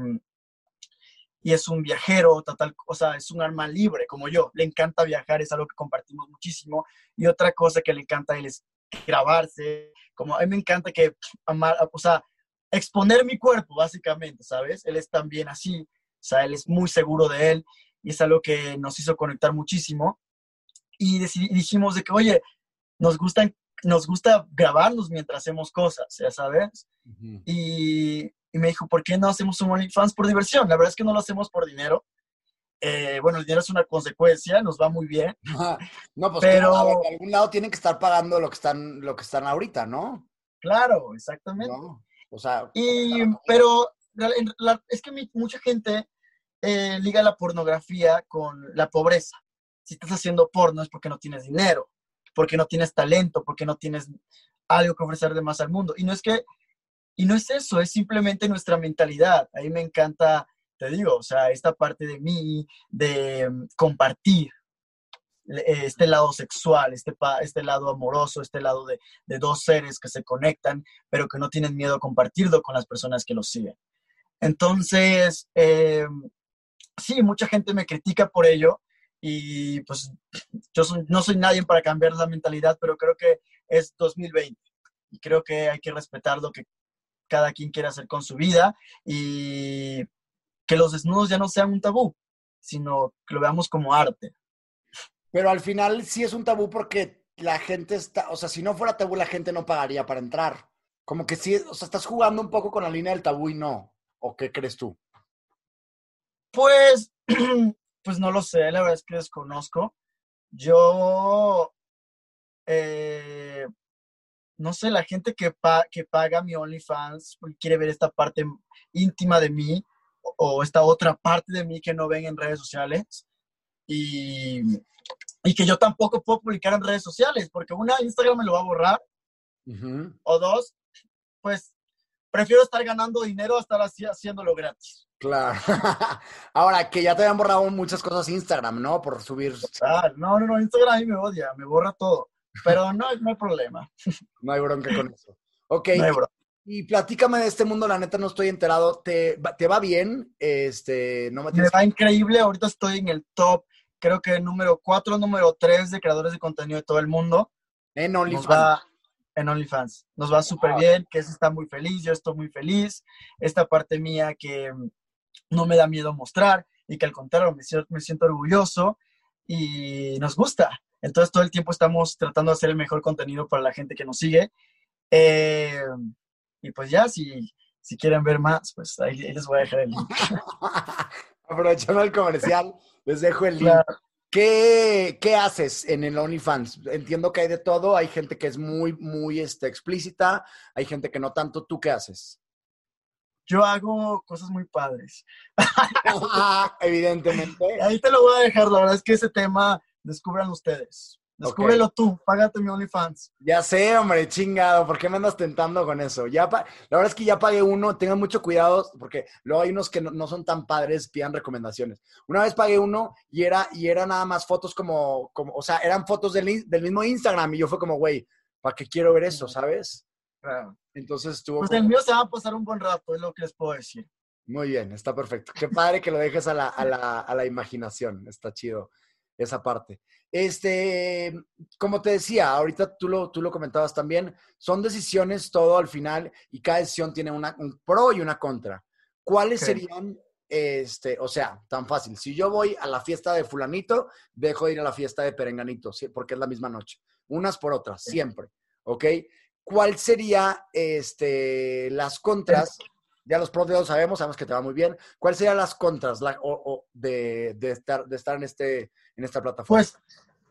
y es un viajero, total, o sea, es un alma libre como yo. Le encanta viajar, es algo que compartimos muchísimo. Y otra cosa que le encanta a él es grabarse. Como a mí me encanta que, amar, o sea, exponer mi cuerpo, básicamente, ¿sabes? Él es también así, o sea, él es muy seguro de él y es algo que nos hizo conectar muchísimo. Y decidí, dijimos de que, oye, nos gusta, nos gusta grabarnos mientras hacemos cosas, ya sabes. Uh-huh. Y, y me dijo, ¿por qué no hacemos un OnlyFans por diversión? La verdad es que no lo hacemos por dinero. Eh, bueno, el dinero es una consecuencia, nos va muy bien. No, pues pero, claro, a ver, de algún lado tienen que estar pagando lo que están, lo que están ahorita, ¿no? claro, exactamente. No, o sea, Y, pero la, la, es que mi, mucha gente eh, liga la pornografía con la pobreza. Si estás haciendo porno es porque no tienes dinero, porque no tienes talento, porque no tienes algo que ofrecer de más al mundo. Y no es que, y no es eso, es simplemente nuestra mentalidad. A mí me encanta te digo, o sea, esta parte de mí, de mm, compartir eh, este lado sexual, este, pa- este lado amoroso, este lado de, de dos seres que se conectan, pero que no tienen miedo a compartirlo con las personas que los siguen. Entonces, eh, sí, mucha gente me critica por ello y pues yo soy- no soy nadie para cambiar la mentalidad, pero creo que es dos mil veinte y creo que hay que respetar lo que cada quien quiere hacer con su vida y que los desnudos ya no sean un tabú, sino que lo veamos como arte. Pero al final sí es un tabú porque la gente está, o sea, si no fuera tabú, la gente no pagaría para entrar. Como que sí, o sea, estás jugando un poco con la línea del tabú y no. ¿O qué crees tú? Pues, pues no lo sé, la verdad es que desconozco. Yo, eh, no sé, la gente que, pa- que paga mi OnlyFans porque quiere ver esta parte íntima de mí o, o esta otra parte de mí que no ven en redes sociales y, y que yo tampoco puedo publicar en redes sociales porque una, Instagram me lo va a borrar Ujú. o dos, pues prefiero estar ganando dinero a estar así, haciéndolo gratis. Claro. Ahora, que ya te habían borrado muchas cosas Instagram, ¿no? Por subir. Ah, no, no, no, Instagram a mí me odia, me borra todo. Pero no, no hay problema, No hay bronca con eso. Ok, no hay problema. y platícame de este mundo, la neta no estoy enterado. ¿Te, va- te va bien? Este, no me Me tienes va que... increíble, ahorita estoy en el top, creo que número cuatro, número tres de creadores de contenido de todo el mundo. En Nos OnlyFans. va en OnlyFans, nos va súper Wow. bien, que eso está muy feliz, yo estoy muy feliz. Esta parte mía que mm, no me da miedo mostrar y que al contrario me siento, me siento orgulloso y nos gusta. Entonces todo el tiempo estamos tratando de hacer el mejor contenido para la gente que nos sigue. Eh, y pues ya, si, si quieren ver más, pues ahí, ahí les voy a dejar el link. Aprovechando el comercial, les dejo el link. Claro. ¿Qué, qué haces en el OnlyFans? Entiendo que hay de todo. Hay gente que es muy, muy este, explícita. Hay gente que no tanto. ¿Tú qué haces? Yo hago cosas muy padres. Evidentemente. Ahí te lo voy a dejar, la verdad es que ese tema, descubran ustedes. Ok. Descúbrelo tú, págate mi OnlyFans. Ya sé, hombre, chingado. ¿Por qué me andas tentando con eso? Ya pa- La verdad es que ya pagué uno. Tengan mucho cuidado porque luego hay unos que no, no son tan padres, pidan recomendaciones. Una vez pagué uno y era, y era nada más fotos como, como, o sea, eran fotos del, in- del mismo Instagram y yo fue como, güey, ¿para qué quiero ver eso, sabes? Claro. Entonces estuvo Pues como... el mío se va a pasar un buen rato, es lo que les puedo decir. Muy bien, está perfecto. Qué padre que lo dejes a la, a la, a la imaginación. Está chido esa parte. Este, como te decía, ahorita tú lo, tú lo comentabas también, son decisiones todo al final y cada decisión tiene una, un pro y una contra. ¿Cuáles Ok. serían, este, o sea, tan fácil? Si yo voy a la fiesta de fulanito, dejo de ir a la fiesta de perenganito, ¿sí? Porque es la misma noche. Unas por otras, siempre, ¿ok? ¿Cuál sería, este, las contras? Ya los pros ya lo sabemos, sabemos que te va muy bien. ¿Cuáles serían las contras la, o, o de, de, estar, de estar en, este, en esta plataforma? Pues,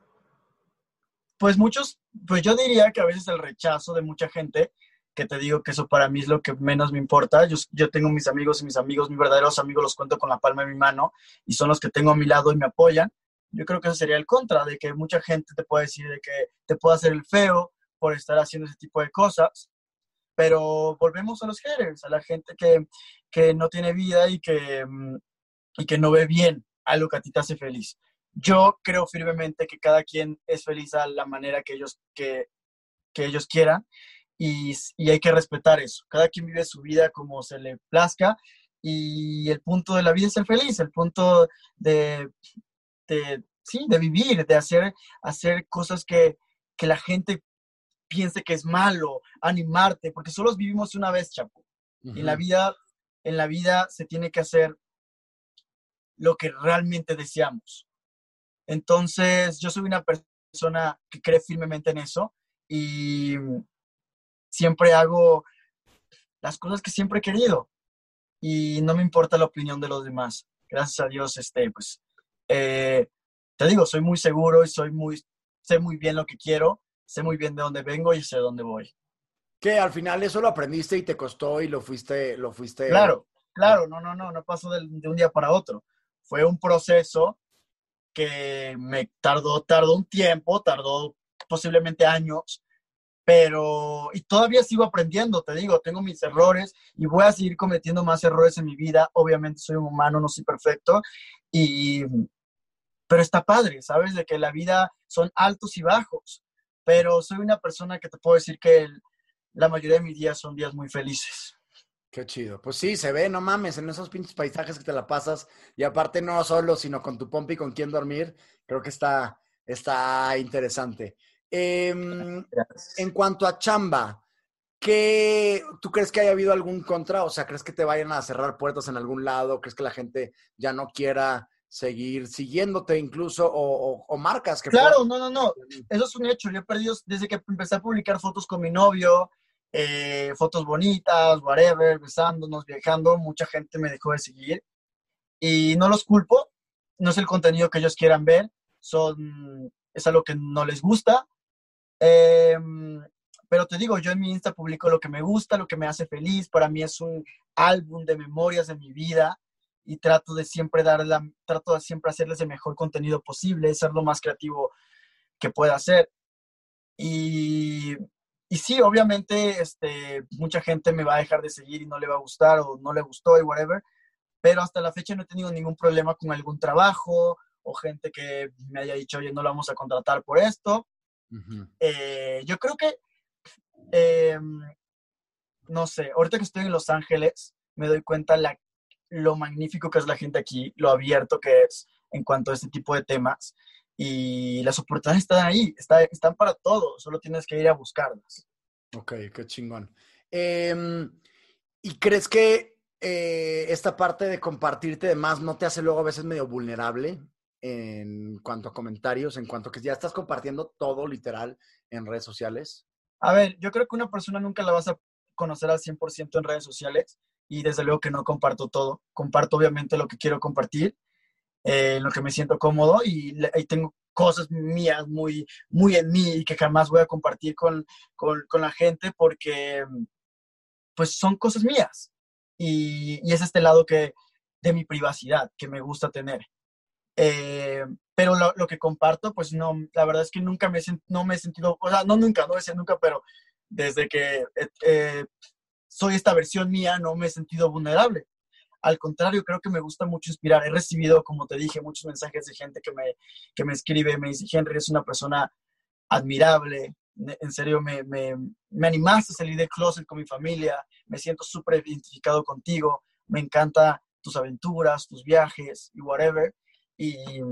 pues muchos, pues yo diría que a veces el rechazo de mucha gente, que te digo que eso para mí es lo que menos me importa. Yo, yo tengo mis amigos y mis amigos, mis verdaderos amigos los cuento con la palma de mi mano y son los que tengo a mi lado y me apoyan. Yo creo que eso sería el contra, de que mucha gente te puede decir de que te puede hacer el feo por estar haciendo ese tipo de cosas. Pero volvemos a los haters, a la gente que, que no tiene vida y que, mm, y que no ve bien algo que a ti te hace feliz. Yo creo firmemente que cada quien es feliz a la manera que ellos, que, que ellos quieran y, y hay que respetar eso. Cada quien vive su vida como se le plazca y el punto de la vida es ser feliz, el punto de, de sí, de vivir, de hacer, hacer cosas que, que la gente piense que es malo, animarte, porque solo vivimos una vez, Chapo. Uh Y en la -huh. vida, en la vida se tiene que hacer lo que realmente deseamos. Entonces, yo soy una persona que cree firmemente en eso y siempre hago las cosas que siempre he querido y no me importa la opinión de los demás. Gracias a Dios, este, pues, eh, te digo, soy muy seguro y soy muy, sé muy bien lo que quiero, sé muy bien de dónde vengo y sé dónde voy. Que al final eso lo aprendiste y te costó y lo fuiste, lo fuiste. Claro, claro, no, no, no, no pasó de, de un día para otro. Fue un proceso que me tardó, tardó un tiempo, tardó posiblemente años, pero, y todavía sigo aprendiendo, te digo, tengo mis errores y voy a seguir cometiendo más errores en mi vida. Obviamente soy un humano, no soy perfecto, y, pero está padre, ¿sabes? De que la vida son altos y bajos, pero soy una persona que te puedo decir que el, la mayoría de mis días son días muy felices. Qué chido. Pues sí, se ve, no mames, en esos pinches paisajes que te la pasas y aparte no solo, sino con tu pompi y con quién dormir, creo que está, está interesante. Eh, en cuanto a chamba, ¿qué, ¿tú crees que haya habido algún contra? O sea, ¿crees que te vayan a cerrar puertas en algún lado? ¿Crees que la gente ya no quiera seguir siguiéndote incluso? ¿O, o, o marcas que Claro, puedan? no, no, no. Eso es un hecho. Yo he perdido desde que empecé a publicar fotos con mi novio, eh, fotos bonitas, whatever, besándonos, viajando. Mucha gente me dejó de seguir y no los culpo. No es el contenido que ellos quieran ver. Son, es algo que no les gusta. Eh, pero te digo, yo en mi Insta publico lo que me gusta, lo que me hace feliz. Para mí es un álbum de memorias de mi vida y trato de siempre dar la, trato de siempre hacerles el mejor contenido posible, ser lo más creativo que pueda hacer. Y, y sí, obviamente, este, mucha gente me va a dejar de seguir y no le va a gustar o no le gustó y whatever, pero hasta la fecha no he tenido ningún problema con algún trabajo o gente que me haya dicho, oye, no lo vamos a contratar por esto. Uh-huh. Eh, yo creo que, eh, no sé, ahorita que estoy en Los Ángeles, me doy cuenta la lo magnífico que es la gente aquí, lo abierto que es en cuanto a este tipo de temas. Y las oportunidades están ahí, está, están para todos, solo tienes que ir a buscarlas. Ok, qué chingón. Eh, ¿Y crees que eh, esta parte de compartirte de más no te hace luego a veces medio vulnerable en cuanto a comentarios, en cuanto a que ya estás compartiendo todo literal en redes sociales? A ver, yo creo que una persona nunca la vas a conocer al cien por ciento en redes sociales. Y desde luego que no comparto todo. Comparto obviamente lo que quiero compartir, eh, en lo que me siento cómodo y, y tengo cosas mías muy, muy en mí que jamás voy a compartir con, con, con la gente porque pues son cosas mías. Y, y es este lado que, de mi privacidad que me gusta tener. Eh, pero lo, lo que comparto, pues no, la verdad es que nunca me, no me he sentido, o sea, no nunca, no decía nunca, pero desde que... Eh, eh, soy esta versión mía, no me he sentido vulnerable. Al contrario, creo que me gusta mucho inspirar. He recibido, como te dije, muchos mensajes de gente que me, que me escribe, me dice, Henry, eres una persona admirable, en serio, me, me, me animaste a salir del closet con mi familia, me siento súper identificado contigo, me encantan tus aventuras, tus viajes y whatever, y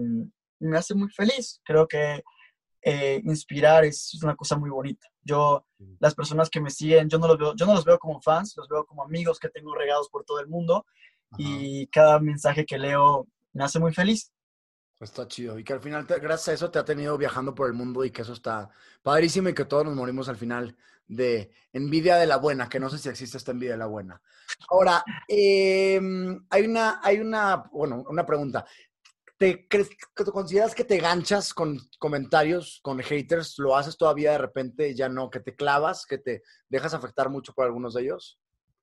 me hace muy feliz. Creo que Eh, inspirar es una cosa muy bonita. Yo, las personas que me siguen, yo no los veo, yo no los veo como fans, los veo como amigos que tengo regados por todo el mundo. Ajá. Y cada mensaje que leo me hace muy feliz. Está chido. Y que al final, te, gracias a eso, te ha tenido viajando por el mundo y que eso está padrísimo y que todos nos morimos al final de envidia de la buena, que no sé si existe esta envidia de la buena. Ahora, eh, hay una, hay una, bueno, una pregunta. ¿Te crees, te consideras que te ganchas con comentarios, con haters? ¿Lo haces todavía de repente? Ya no, que te clavas, que te dejas afectar mucho por algunos de ellos.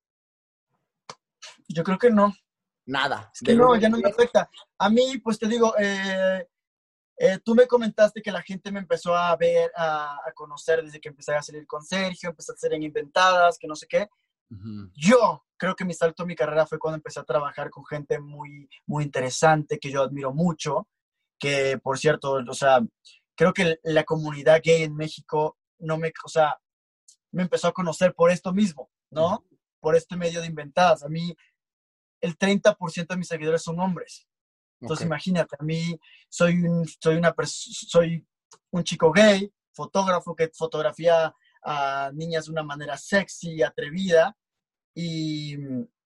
Yo creo que no. Nada. Es que no, ya no me afecta. A mí, pues te digo, eh, eh, tú me comentaste que la gente me empezó a ver, a, a conocer desde que empecé a salir con Sergio, empecé a hacer en Inventadas, que no sé qué. Uh-huh. Yo creo que mi salto en mi carrera fue cuando empecé a trabajar con gente muy, muy interesante, que yo admiro mucho, que por cierto, o sea, creo que la comunidad gay en México no me, o sea, me empezó a conocer por esto mismo, ¿no? Uh-huh. Por este medio de Inventadas. A mí, el treinta por ciento de mis seguidores son hombres. Entonces, okay. Imagínate, a mí soy un, soy una soy un chico gay, fotógrafo que fotografía a niñas de una manera sexy, atrevida, y,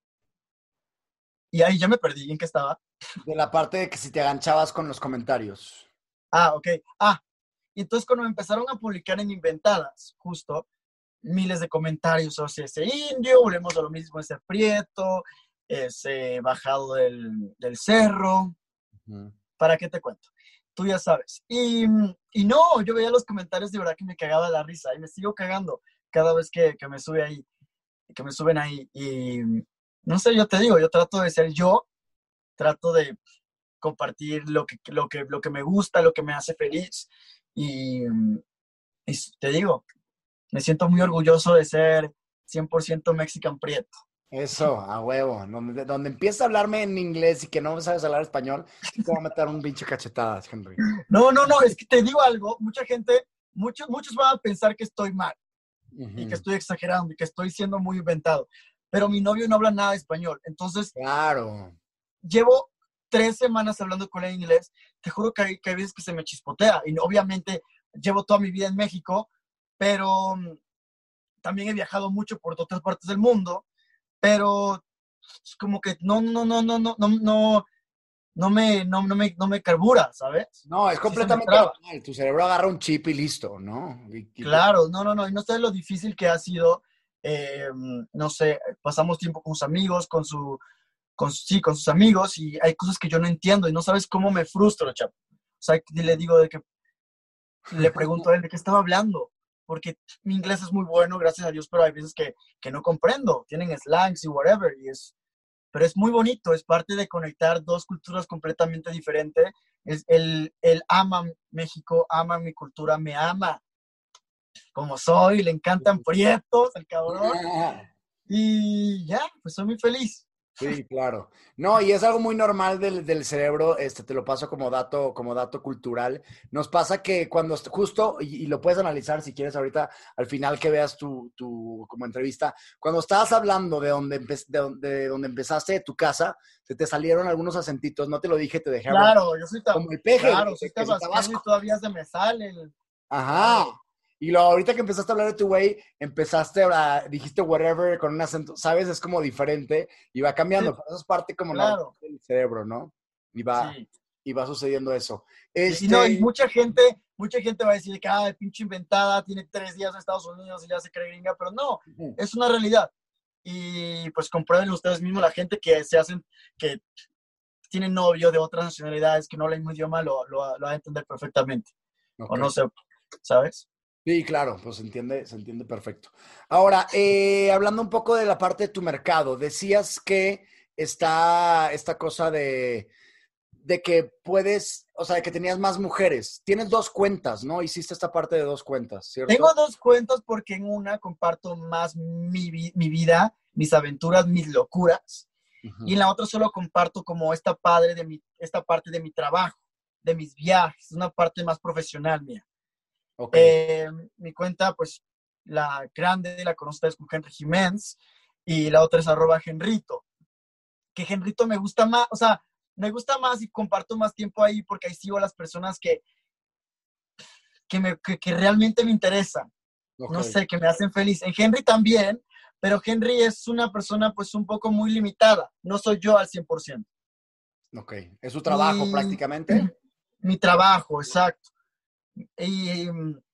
y ahí ya me perdí. ¿En qué estaba? De la parte de que si te aganchabas con los comentarios. Ah, ok. Ah, y entonces cuando me empezaron a publicar en Inventadas, justo, miles de comentarios, o sea, ese indio, volvemos a lo mismo, ese prieto, ese bajado del, del cerro. Uh-huh. ¿Para qué te cuento? Tú ya sabes. Y, y no, yo veía los comentarios de verdad que me cagaba la risa y me sigo cagando cada vez que, que me sube ahí, que me suben ahí. Y no sé, yo te digo, yo trato de ser yo, trato de compartir lo que, lo que, lo que me gusta, lo que me hace feliz. Y, y te digo, Me siento muy orgulloso de ser cien por ciento Mexican Prieto. Eso, a huevo. Donde, donde empieza a hablarme en inglés y que no sabes hablar español, sí te va a meter un pinche cachetadas, Henry. No, no, no, es que te digo algo, mucha gente, muchos, muchos van a pensar que estoy mal uh-huh. y que estoy exagerando y que estoy siendo muy inventado, pero mi novio no habla nada de español, entonces claro. Llevo tres semanas hablando con él en inglés, te juro que hay, que hay veces que se me chispotea, y obviamente llevo toda mi vida en México, pero también he viajado mucho por otras partes del mundo, pero es como que no, no, no, no, no, no, no, no me, no, no me, no me carbura, ¿sabes? No, es completamente sí normal. Tu cerebro agarra un chip y listo, ¿no? Y, y claro, te... no, no, no, y no sabes lo difícil que ha sido, eh, no sé, pasamos tiempo con sus amigos, con su, con, sí, con sus amigos, y hay cosas que yo no entiendo, y no sabes cómo me frustro, chapo. O sea, le digo de que, le pregunto a él de qué estaba hablando, porque mi inglés es muy bueno, gracias a Dios, pero hay veces que, que no comprendo, tienen slangs y whatever, y es, pero es muy bonito, es parte de conectar dos culturas completamente diferentes. Es, él, él ama México, ama mi cultura, me ama como soy, le encantan prietos, el cabrón, y ya, pues soy muy feliz. Sí, claro. No, y es algo muy normal del, del cerebro, este, te lo paso como dato, como dato cultural. Nos pasa que cuando justo, y, y lo puedes analizar si quieres ahorita, al final que veas tu, tu como entrevista, cuando estabas hablando de donde, empe, de, donde, de donde empezaste, de tu casa, se te salieron algunos acentitos, no te lo dije, te dejé claro, hablar. Yo soy tab- como el peje. Claro, soy tabasqueño y todavía se me sale. El... Ajá. Claro. Y lo, ahorita que empezaste a hablar de tu güey, empezaste a, dijiste whatever con un acento, ¿sabes? Es como diferente y va cambiando. Sí. Pero eso es parte como claro. del cerebro, ¿no? Y va, sí. y va sucediendo eso. Este... Y, no, y mucha gente, mucha gente va a decir que, ah, pinche inventada, tiene tres días en Estados Unidos y ya se cree gringa, pero no, uh-huh. es una realidad. Y pues comprueben ustedes mismos, la gente que se hacen, que tienen novio de otras nacionalidades, que no hablan el mismo idioma, lo, lo, lo va a entender perfectamente. Okay. O no sé, ¿sabes? Sí, claro, pues se entiende, se entiende perfecto. Ahora, eh, hablando un poco de la parte de tu mercado, decías que está esta cosa de, de que puedes, o sea, que tenías más mujeres. Tienes dos cuentas, ¿no? Hiciste esta parte de dos cuentas, ¿cierto? Tengo dos cuentas porque en una comparto más mi, mi vida, mis aventuras, mis locuras. Uh-huh. Y en la otra solo comparto como esta, padre de mi, esta parte de mi trabajo, de mis viajes, una parte más profesional mía. Okay. Eh, mi cuenta, pues, la grande la conoces con Henry Jiménez y la otra es arroba Henrito. Que Henrito me gusta más, o sea, me gusta más y comparto más tiempo ahí porque ahí sigo a las personas que, que, me, que, que realmente me interesan. Okay. No sé, que me hacen feliz. En Henry también, pero Henry es una persona, pues, un poco muy limitada. No soy yo al cien por ciento. Ok. ¿Es su trabajo y, prácticamente? Mi trabajo, exacto. Y,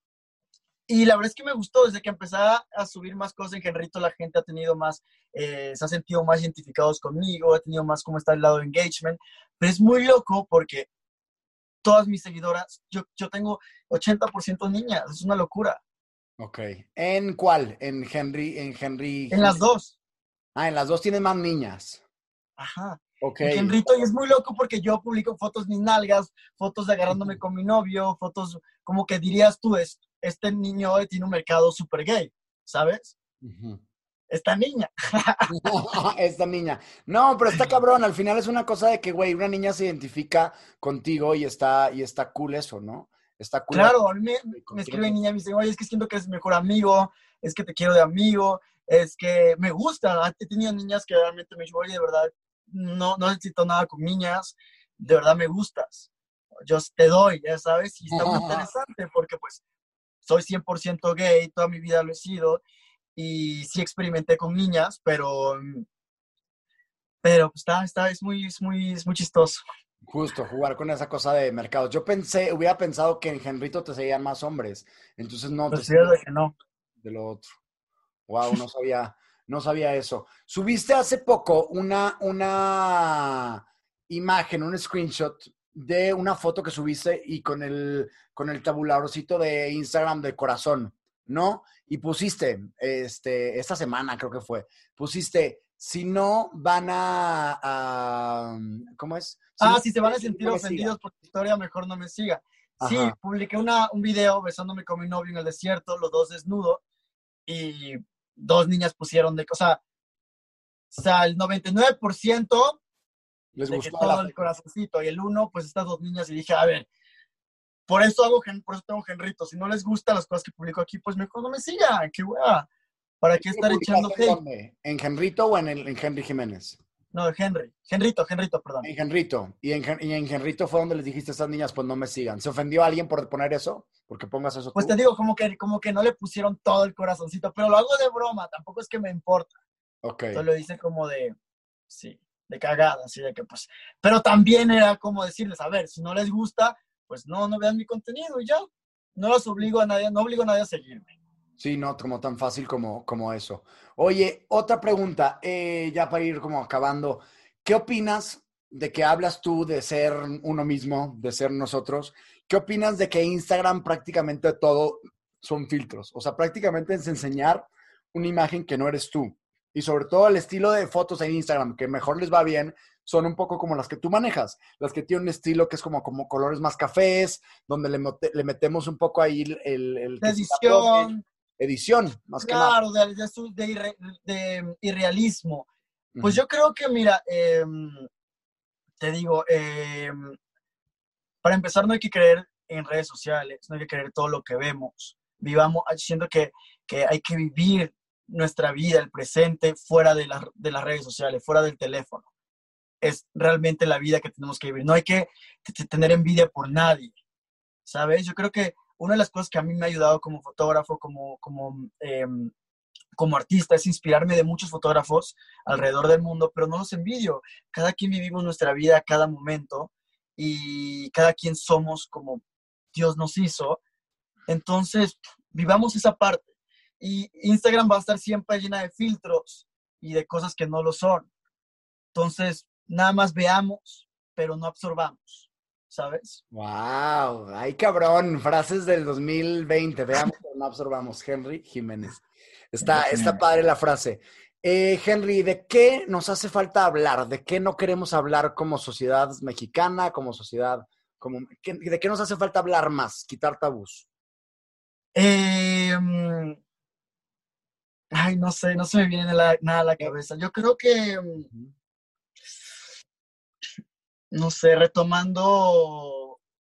y la verdad es que me gustó, desde que empecé a subir más cosas en Henrito, la gente ha tenido más, eh, se ha sentido más identificados conmigo, ha tenido más como está el lado de engagement, pero es muy loco porque todas mis seguidoras, yo, yo tengo ochenta por ciento niñas, es una locura. Ok. ¿En cuál? ¿En Henry? En Henry. En las dos. Ah, en las dos tienen más niñas. Ajá. Okay. En Henrito, y es muy loco porque yo publico fotos mis nalgas, fotos de agarrándome con mi novio, fotos como que dirías tú, es, este niño tiene un mercado súper gay, ¿sabes? Uh-huh. Esta niña. Esta niña. No, pero está cabrón, al final es una cosa de que, güey, una niña se identifica contigo y está, y está cool eso, ¿no? Está cool. Claro, a mí me, me escribe niña y me dice, oye, es que siento que eres mi mejor amigo, es que te quiero de amigo, es que me gusta. He tenido niñas que realmente me dicen, oye, de verdad, No, no necesito nada con niñas, de verdad me gustas, yo te doy, ya sabes, y está muy interesante porque pues soy cien por ciento gay, toda mi vida lo he sido, y sí experimenté con niñas, pero, pero está, está, es muy, es muy, es muy chistoso. Justo, jugar con esa cosa de mercados. Yo pensé, hubiera pensado que en Henrito te seguían más hombres, entonces no. Pues te de que no. De lo otro. Wow, no sabía... No sabía eso. Subiste hace poco una, una imagen, un screenshot de una foto que subiste y con el, con el tabuladorcito de Instagram de corazón, ¿no? Y pusiste, este, esta semana creo que fue, pusiste, si no van a, a ¿cómo es? Si ah, no, si se van a sentir no ofendidos por tu historia, mejor no me siga. Sí, Ajá. publiqué una, un video besándome con mi novio en el desierto, los dos desnudos. y dos niñas pusieron de, o sea, o sea, el noventa y nueve por ciento Les de que gustó todo la... el corazoncito, y el uno, pues estas dos niñas, y dije, a ver, por eso hago, por eso tengo Genrito, si no les gustan las cosas que publico aquí, pues mejor no me sigan, qué wea, ¿para qué ¿Lo estar echando publicaste en hate? dónde? ¿En Genrito o en, el, en Henry Jiménez? No, Henry, Genrito, Genrito, perdón. En Genrito. Y en, Gen- y en Genrito fue donde les dijiste a estas niñas, pues no me sigan. ¿Se ofendió a alguien por poner eso? ¿Porque pongas eso Pues tú? te digo, como que, como que no le pusieron todo el corazoncito, pero lo hago de broma, tampoco es que me importa. Ok. Entonces lo hice como de, sí, de cagada, así de que pues, pero también era como decirles, a ver, si no les gusta, pues no, no vean mi contenido y ya. No los obligo a nadie, no obligo a nadie a seguirme. Sí, no, como tan fácil como, como eso. Oye, otra pregunta, eh, ya para ir como acabando. ¿Qué opinas de que hablas tú de ser uno mismo, de ser nosotros? ¿Qué opinas de que Instagram prácticamente todo son filtros? O sea, prácticamente es enseñar una imagen que no eres tú. Y sobre todo el estilo de fotos en Instagram, que mejor les va bien, son un poco como las que tú manejas. Las que tienen un estilo que es como, como colores más cafés, donde le, mote- le metemos un poco ahí el, el, el De que se abdomen. edición, Edición, más que nada. claro, de, de, su- de irre- de irrealismo. Pues Ujú. yo creo que, mira, eh, te digo, eh, para empezar no hay que creer en redes sociales, no hay que creer todo lo que vemos. Vivamos, siento que, que hay que vivir nuestra vida, el presente, fuera de, la- de las redes sociales, fuera del teléfono. Es realmente la vida que tenemos que vivir. No hay que t- t- tener envidia por nadie, ¿sabes? Yo creo que una de las cosas que a mí me ha ayudado como fotógrafo, como, como, eh, como artista, es inspirarme de muchos fotógrafos alrededor del mundo, pero no los envidio. Cada quien vivimos nuestra vida, cada momento, y cada quien somos como Dios nos hizo. Entonces, vivamos esa parte. Y Instagram va a estar siempre llena de filtros y de cosas que no lo son. Entonces, nada más veamos, pero no absorbamos, ¿sabes? Wow, ay cabrón, frases del dos mil veinte, veamos, pero no absorbamos. Henry Jiménez. Está, está padre la frase. Eh, Henry, ¿de qué nos hace falta hablar? ¿De qué no queremos hablar como sociedad mexicana, como sociedad, como, ¿qué- ¿de qué nos hace falta hablar más? Quitar tabús. Eh, ay, no sé, no se me viene la- nada a la cabeza. Yo creo que, no sé, retomando...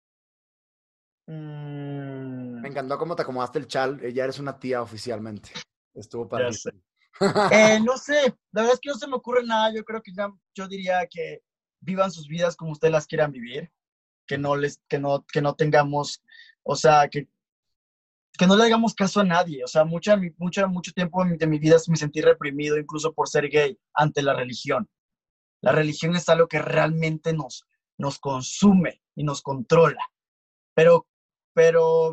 mmm, Me encantó cómo te acomodaste el chal, eh, ya eres una tía oficialmente. Estuvo ya sé. padrísimo. Eh, no sé, la verdad es que no se me ocurre nada. Yo creo que ya, yo diría que vivan sus vidas como ustedes las quieran vivir, que no les, que no, que no tengamos, o sea, que, que no le hagamos caso a nadie. O sea, mucha, mucha, mucho tiempo de mi, de mi vida me sentí reprimido, incluso por ser gay, ante la religión. La religión es algo que realmente nos, nos consume y nos controla. Pero, pero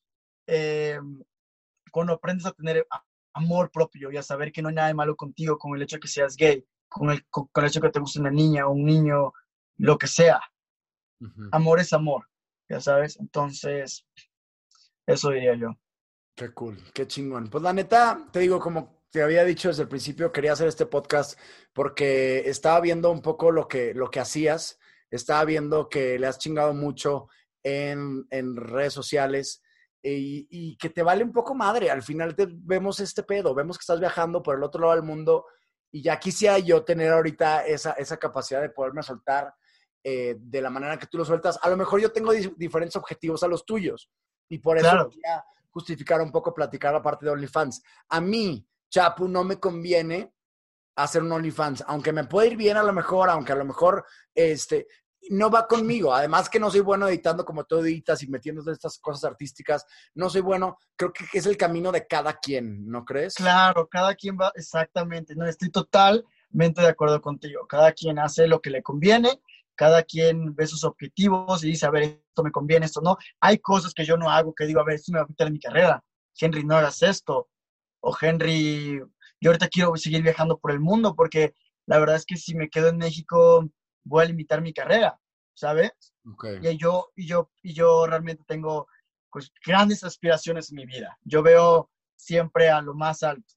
eh, cuando aprendes a tener amor propio y a saber que no hay nada de malo contigo con el hecho de que seas gay, con el, con, con el hecho de que te guste una niña o un niño, lo que sea. Ujú. Amor es amor, ya sabes. Entonces, eso diría yo. Qué cool, qué chingón. Pues la neta, te digo, como te había dicho desde el principio, quería hacer este podcast porque estaba viendo un poco lo que, lo que hacías, estaba viendo que le has chingado mucho en, en redes sociales y, y que te vale un poco madre. Al final te, vemos este pedo, vemos que estás viajando por el otro lado del mundo y ya quisiera yo tener ahorita esa, esa capacidad de poderme soltar eh, de la manera que tú lo sueltas. A lo mejor yo tengo di- diferentes objetivos a los tuyos y por eso Claro. quería justificar un poco, platicar la parte de OnlyFans. A mí, Chapu, no me conviene hacer un OnlyFans, aunque me puede ir bien a lo mejor, aunque a lo mejor este, no va conmigo. Además que no soy bueno editando como tú editas y metiendo estas cosas artísticas. No soy bueno. Creo que es el camino de cada quien, ¿no crees? Claro, cada quien va, exactamente. No, estoy totalmente de acuerdo contigo. Cada quien hace lo que le conviene, cada quien ve sus objetivos y dice, a ver, esto me conviene, esto no. Hay cosas que yo no hago que digo, a ver, esto me va a quitar mi carrera. Henry, no hagas esto. O Henry, yo ahorita quiero seguir viajando por el mundo porque la verdad es que si me quedo en México voy a limitar mi carrera, ¿sabes? Okay. Y yo, y yo, y yo realmente tengo pues, grandes aspiraciones en mi vida. Yo veo siempre a lo más alto.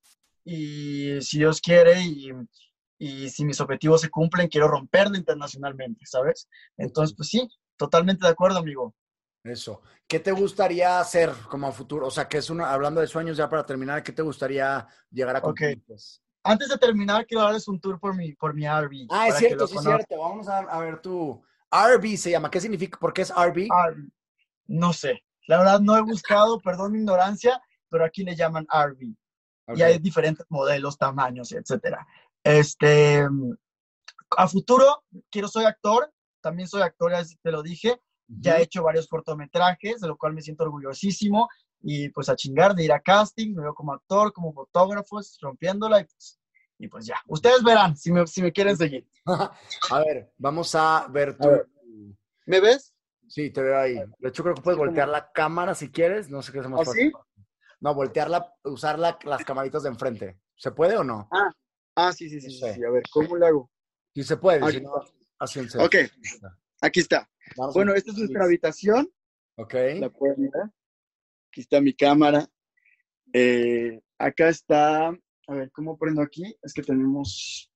Y si Dios quiere y, y si mis objetivos se cumplen, quiero romperlo internacionalmente, ¿sabes? Entonces, pues sí, totalmente de acuerdo, amigo. Eso. ¿Qué te gustaría hacer como a futuro? O sea, que es una, hablando de sueños ya para terminar, ¿qué te gustaría llegar a cumplir? Ok. Antes de terminar, quiero darles un tour por mi, por mi R V. Ah, es cierto, sí es cierto. Vamos a, a ver tu... R V se llama. ¿Qué significa? ¿Por qué es R V? R V. No sé. La verdad no he buscado, perdón mi ignorancia, pero aquí le llaman R V. Okay. Y hay diferentes modelos, tamaños, etcétera. Este, a futuro, quiero, soy actor. También soy actor, ya te lo dije. Uh-huh. Ya he hecho varios cortometrajes, de lo cual me siento orgullosísimo. Y pues a chingar, de ir a casting, me veo como actor, como fotógrafo, rompiéndola. Y pues, y pues ya. Ustedes verán si me, si me quieren seguir. A ver, vamos a ver tu... A ver. ¿Me ves? Sí, te veo ahí. De hecho, creo que puedes sí, voltear como... la cámara si quieres. No sé qué es más fácil. ¿Sí? No, voltearla, usar la, las camaritas de enfrente. ¿Se puede o no? Ah, ah sí, sí, sí, sí, sí. A ver, ¿cómo le hago? Sí se puede. Aquí si no, así en ok, aquí está. Vamos bueno, esta es nuestra habitación. Ok. La pueden mirar. Aquí está mi cámara. Eh, acá está... A ver, ¿cómo prendo aquí? Es que tenemos...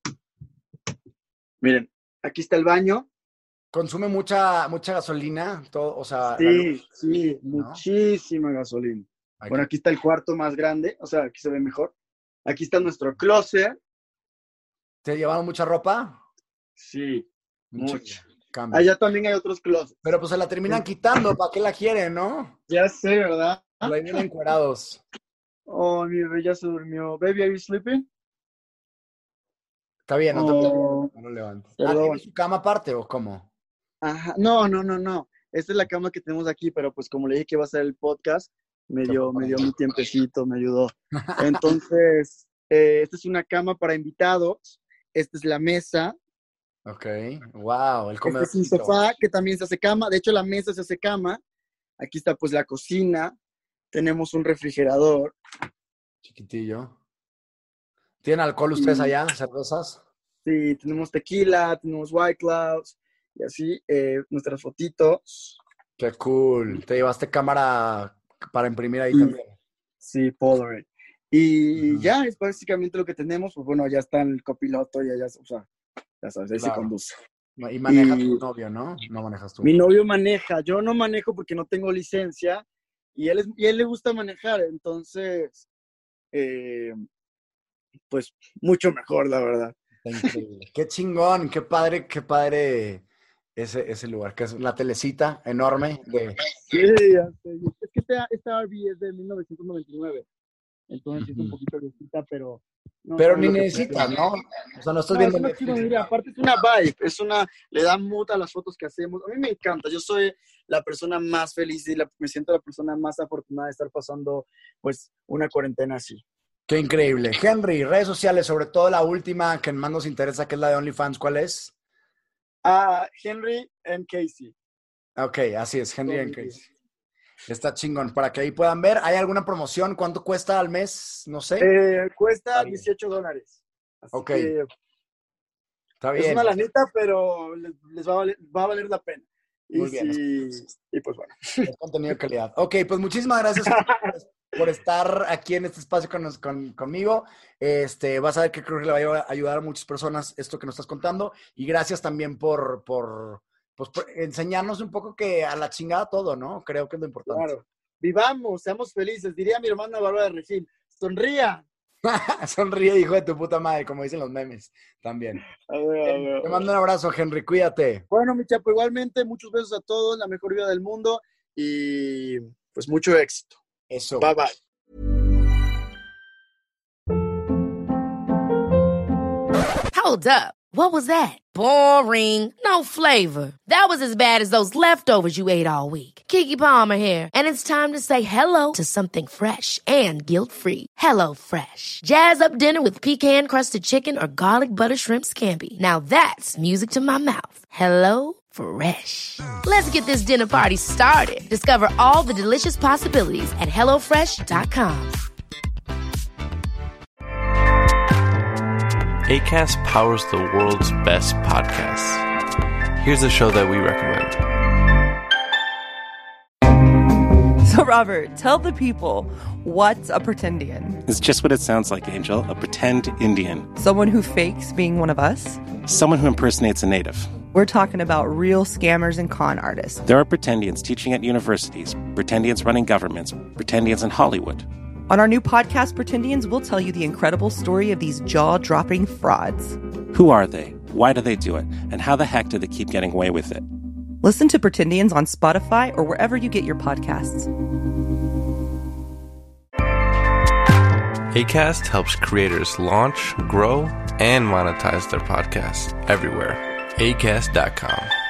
Miren, aquí está el baño. ¿Consume mucha, mucha gasolina? Todo, o sea, sí, sí, ¿no? Muchísima gasolina. Aquí. Bueno, aquí está el cuarto más grande, o sea, aquí se ve mejor. Aquí está nuestro closet. ¿Te llevaron mucha ropa? Sí, mucha. Allá también hay otros closets. Pero pues se la terminan quitando, ¿para qué la quieren, no? Ya sé, ¿verdad? La vienen encuerados. Oh, mi bebé ya se durmió. Baby, are you sleeping? Está bien, no te oh, no lo levantes. ¿Ah, ¿tiene su cama aparte o cómo? Ajá, no, no, no, no. Esta es la cama que tenemos aquí, pero pues como le dije que iba a ser el podcast, me dio, me dio mi tiempecito, me ayudó. Entonces, eh, esta es una cama para invitados. Esta es la mesa. Ok, wow, el comedor. Este es un sofá que también se hace cama. De hecho, la mesa se hace cama. Aquí está pues la cocina. Tenemos un refrigerador. Chiquitillo. ¿Tienen alcohol ustedes sí. allá? ¿Cervezas? Sí, tenemos tequila, tenemos White Clouds. Y así, eh, nuestras fotitos. Qué cool. ¿Te llevaste cámara para imprimir ahí sí. también? Sí, Polaroid. Y uh-huh. ya es básicamente lo que tenemos. Pues bueno, ya está el copiloto, ya, ya, o sea, ya sabes, ahí claro. se conduce. Y maneja y... tu novio, ¿no? No manejas tú. Mi novio maneja. Yo no manejo porque no tengo licencia. Y él, es, y él le gusta manejar. Entonces, eh, pues mucho mejor, la verdad. Está increíble. Qué chingón, qué padre, qué padre. Ese, ese lugar, que es una telecita enorme. De... Sí, es que esta, esta R V es de mil novecientos noventa y nueve, entonces uh-huh. es un poquito viejita, pero... No, pero ni necesitas, ¿no? O sea, no estás no, viendo... Es una chidonería. Aparte es una vibe, es una... Le da mood a las fotos que hacemos. A mí me encanta, yo soy la persona más feliz y la, me siento la persona más afortunada de estar pasando, pues, una cuarentena así. Qué increíble. Henry, redes sociales, sobre todo la última que más nos interesa, que es la de OnlyFans, ¿cuál es? Ah, uh, Henry M. Casey. Ok, así es, Henry M. Casey. Está chingón. Para que ahí puedan ver, ¿hay alguna promoción? ¿Cuánto cuesta al mes? No sé. Eh, cuesta dieciocho dólares. Así ok. Que está bien. Es una lanita, pero les, les va, a valer, va a valer la pena. Muy y, bien. Si, y pues bueno. Es contenido de calidad. Ok, pues muchísimas gracias por estar aquí en este espacio con, con, conmigo. Este, vas a ver que creo que le va a ayudar a muchas personas esto que nos estás contando. Y gracias también por, por, pues, por enseñarnos un poco que a la chingada todo, ¿no? Creo que es lo importante. Claro. Vivamos, seamos felices. Diría mi hermana Bárbara de Regil. Sonría. Sonríe, hijo de tu puta madre, como dicen los memes también. A ver, a ver, Te mando un abrazo, Henry. Cuídate. Bueno, mi chapo, igualmente, muchos besos a todos. La mejor vida del mundo. Y pues mucho éxito. Eso. Bye, bye. Hold up. What was that? Boring. No flavor. That was as bad as those leftovers you ate all week. Keke Palmer here. And it's time to say hello to something fresh and guilt-free. Hello Fresh. Jazz up dinner with pecan-crusted chicken or garlic butter shrimp scampi. Now that's music to my mouth. Hello Fresh. Let's get this dinner party started. Discover all the delicious possibilities at hello fresh dot com. Acast powers the world's best podcasts. Here's a show that we recommend. So, Robert, tell the people, what's a pretendian? It's just what it sounds like, Angel. A pretend Indian. Someone who fakes being one of us? Someone who impersonates a native. We're talking about real scammers and con artists. There are pretendians teaching at universities, pretendians running governments, pretendians in Hollywood. On our new podcast, Pretendians, we'll tell you the incredible story of these jaw-dropping frauds. Who are they? Why do they do it? And how the heck do they keep getting away with it? Listen to Pretendians on Spotify or wherever you get your podcasts. Acast helps creators launch, grow, and monetize their podcasts everywhere. acast dot com.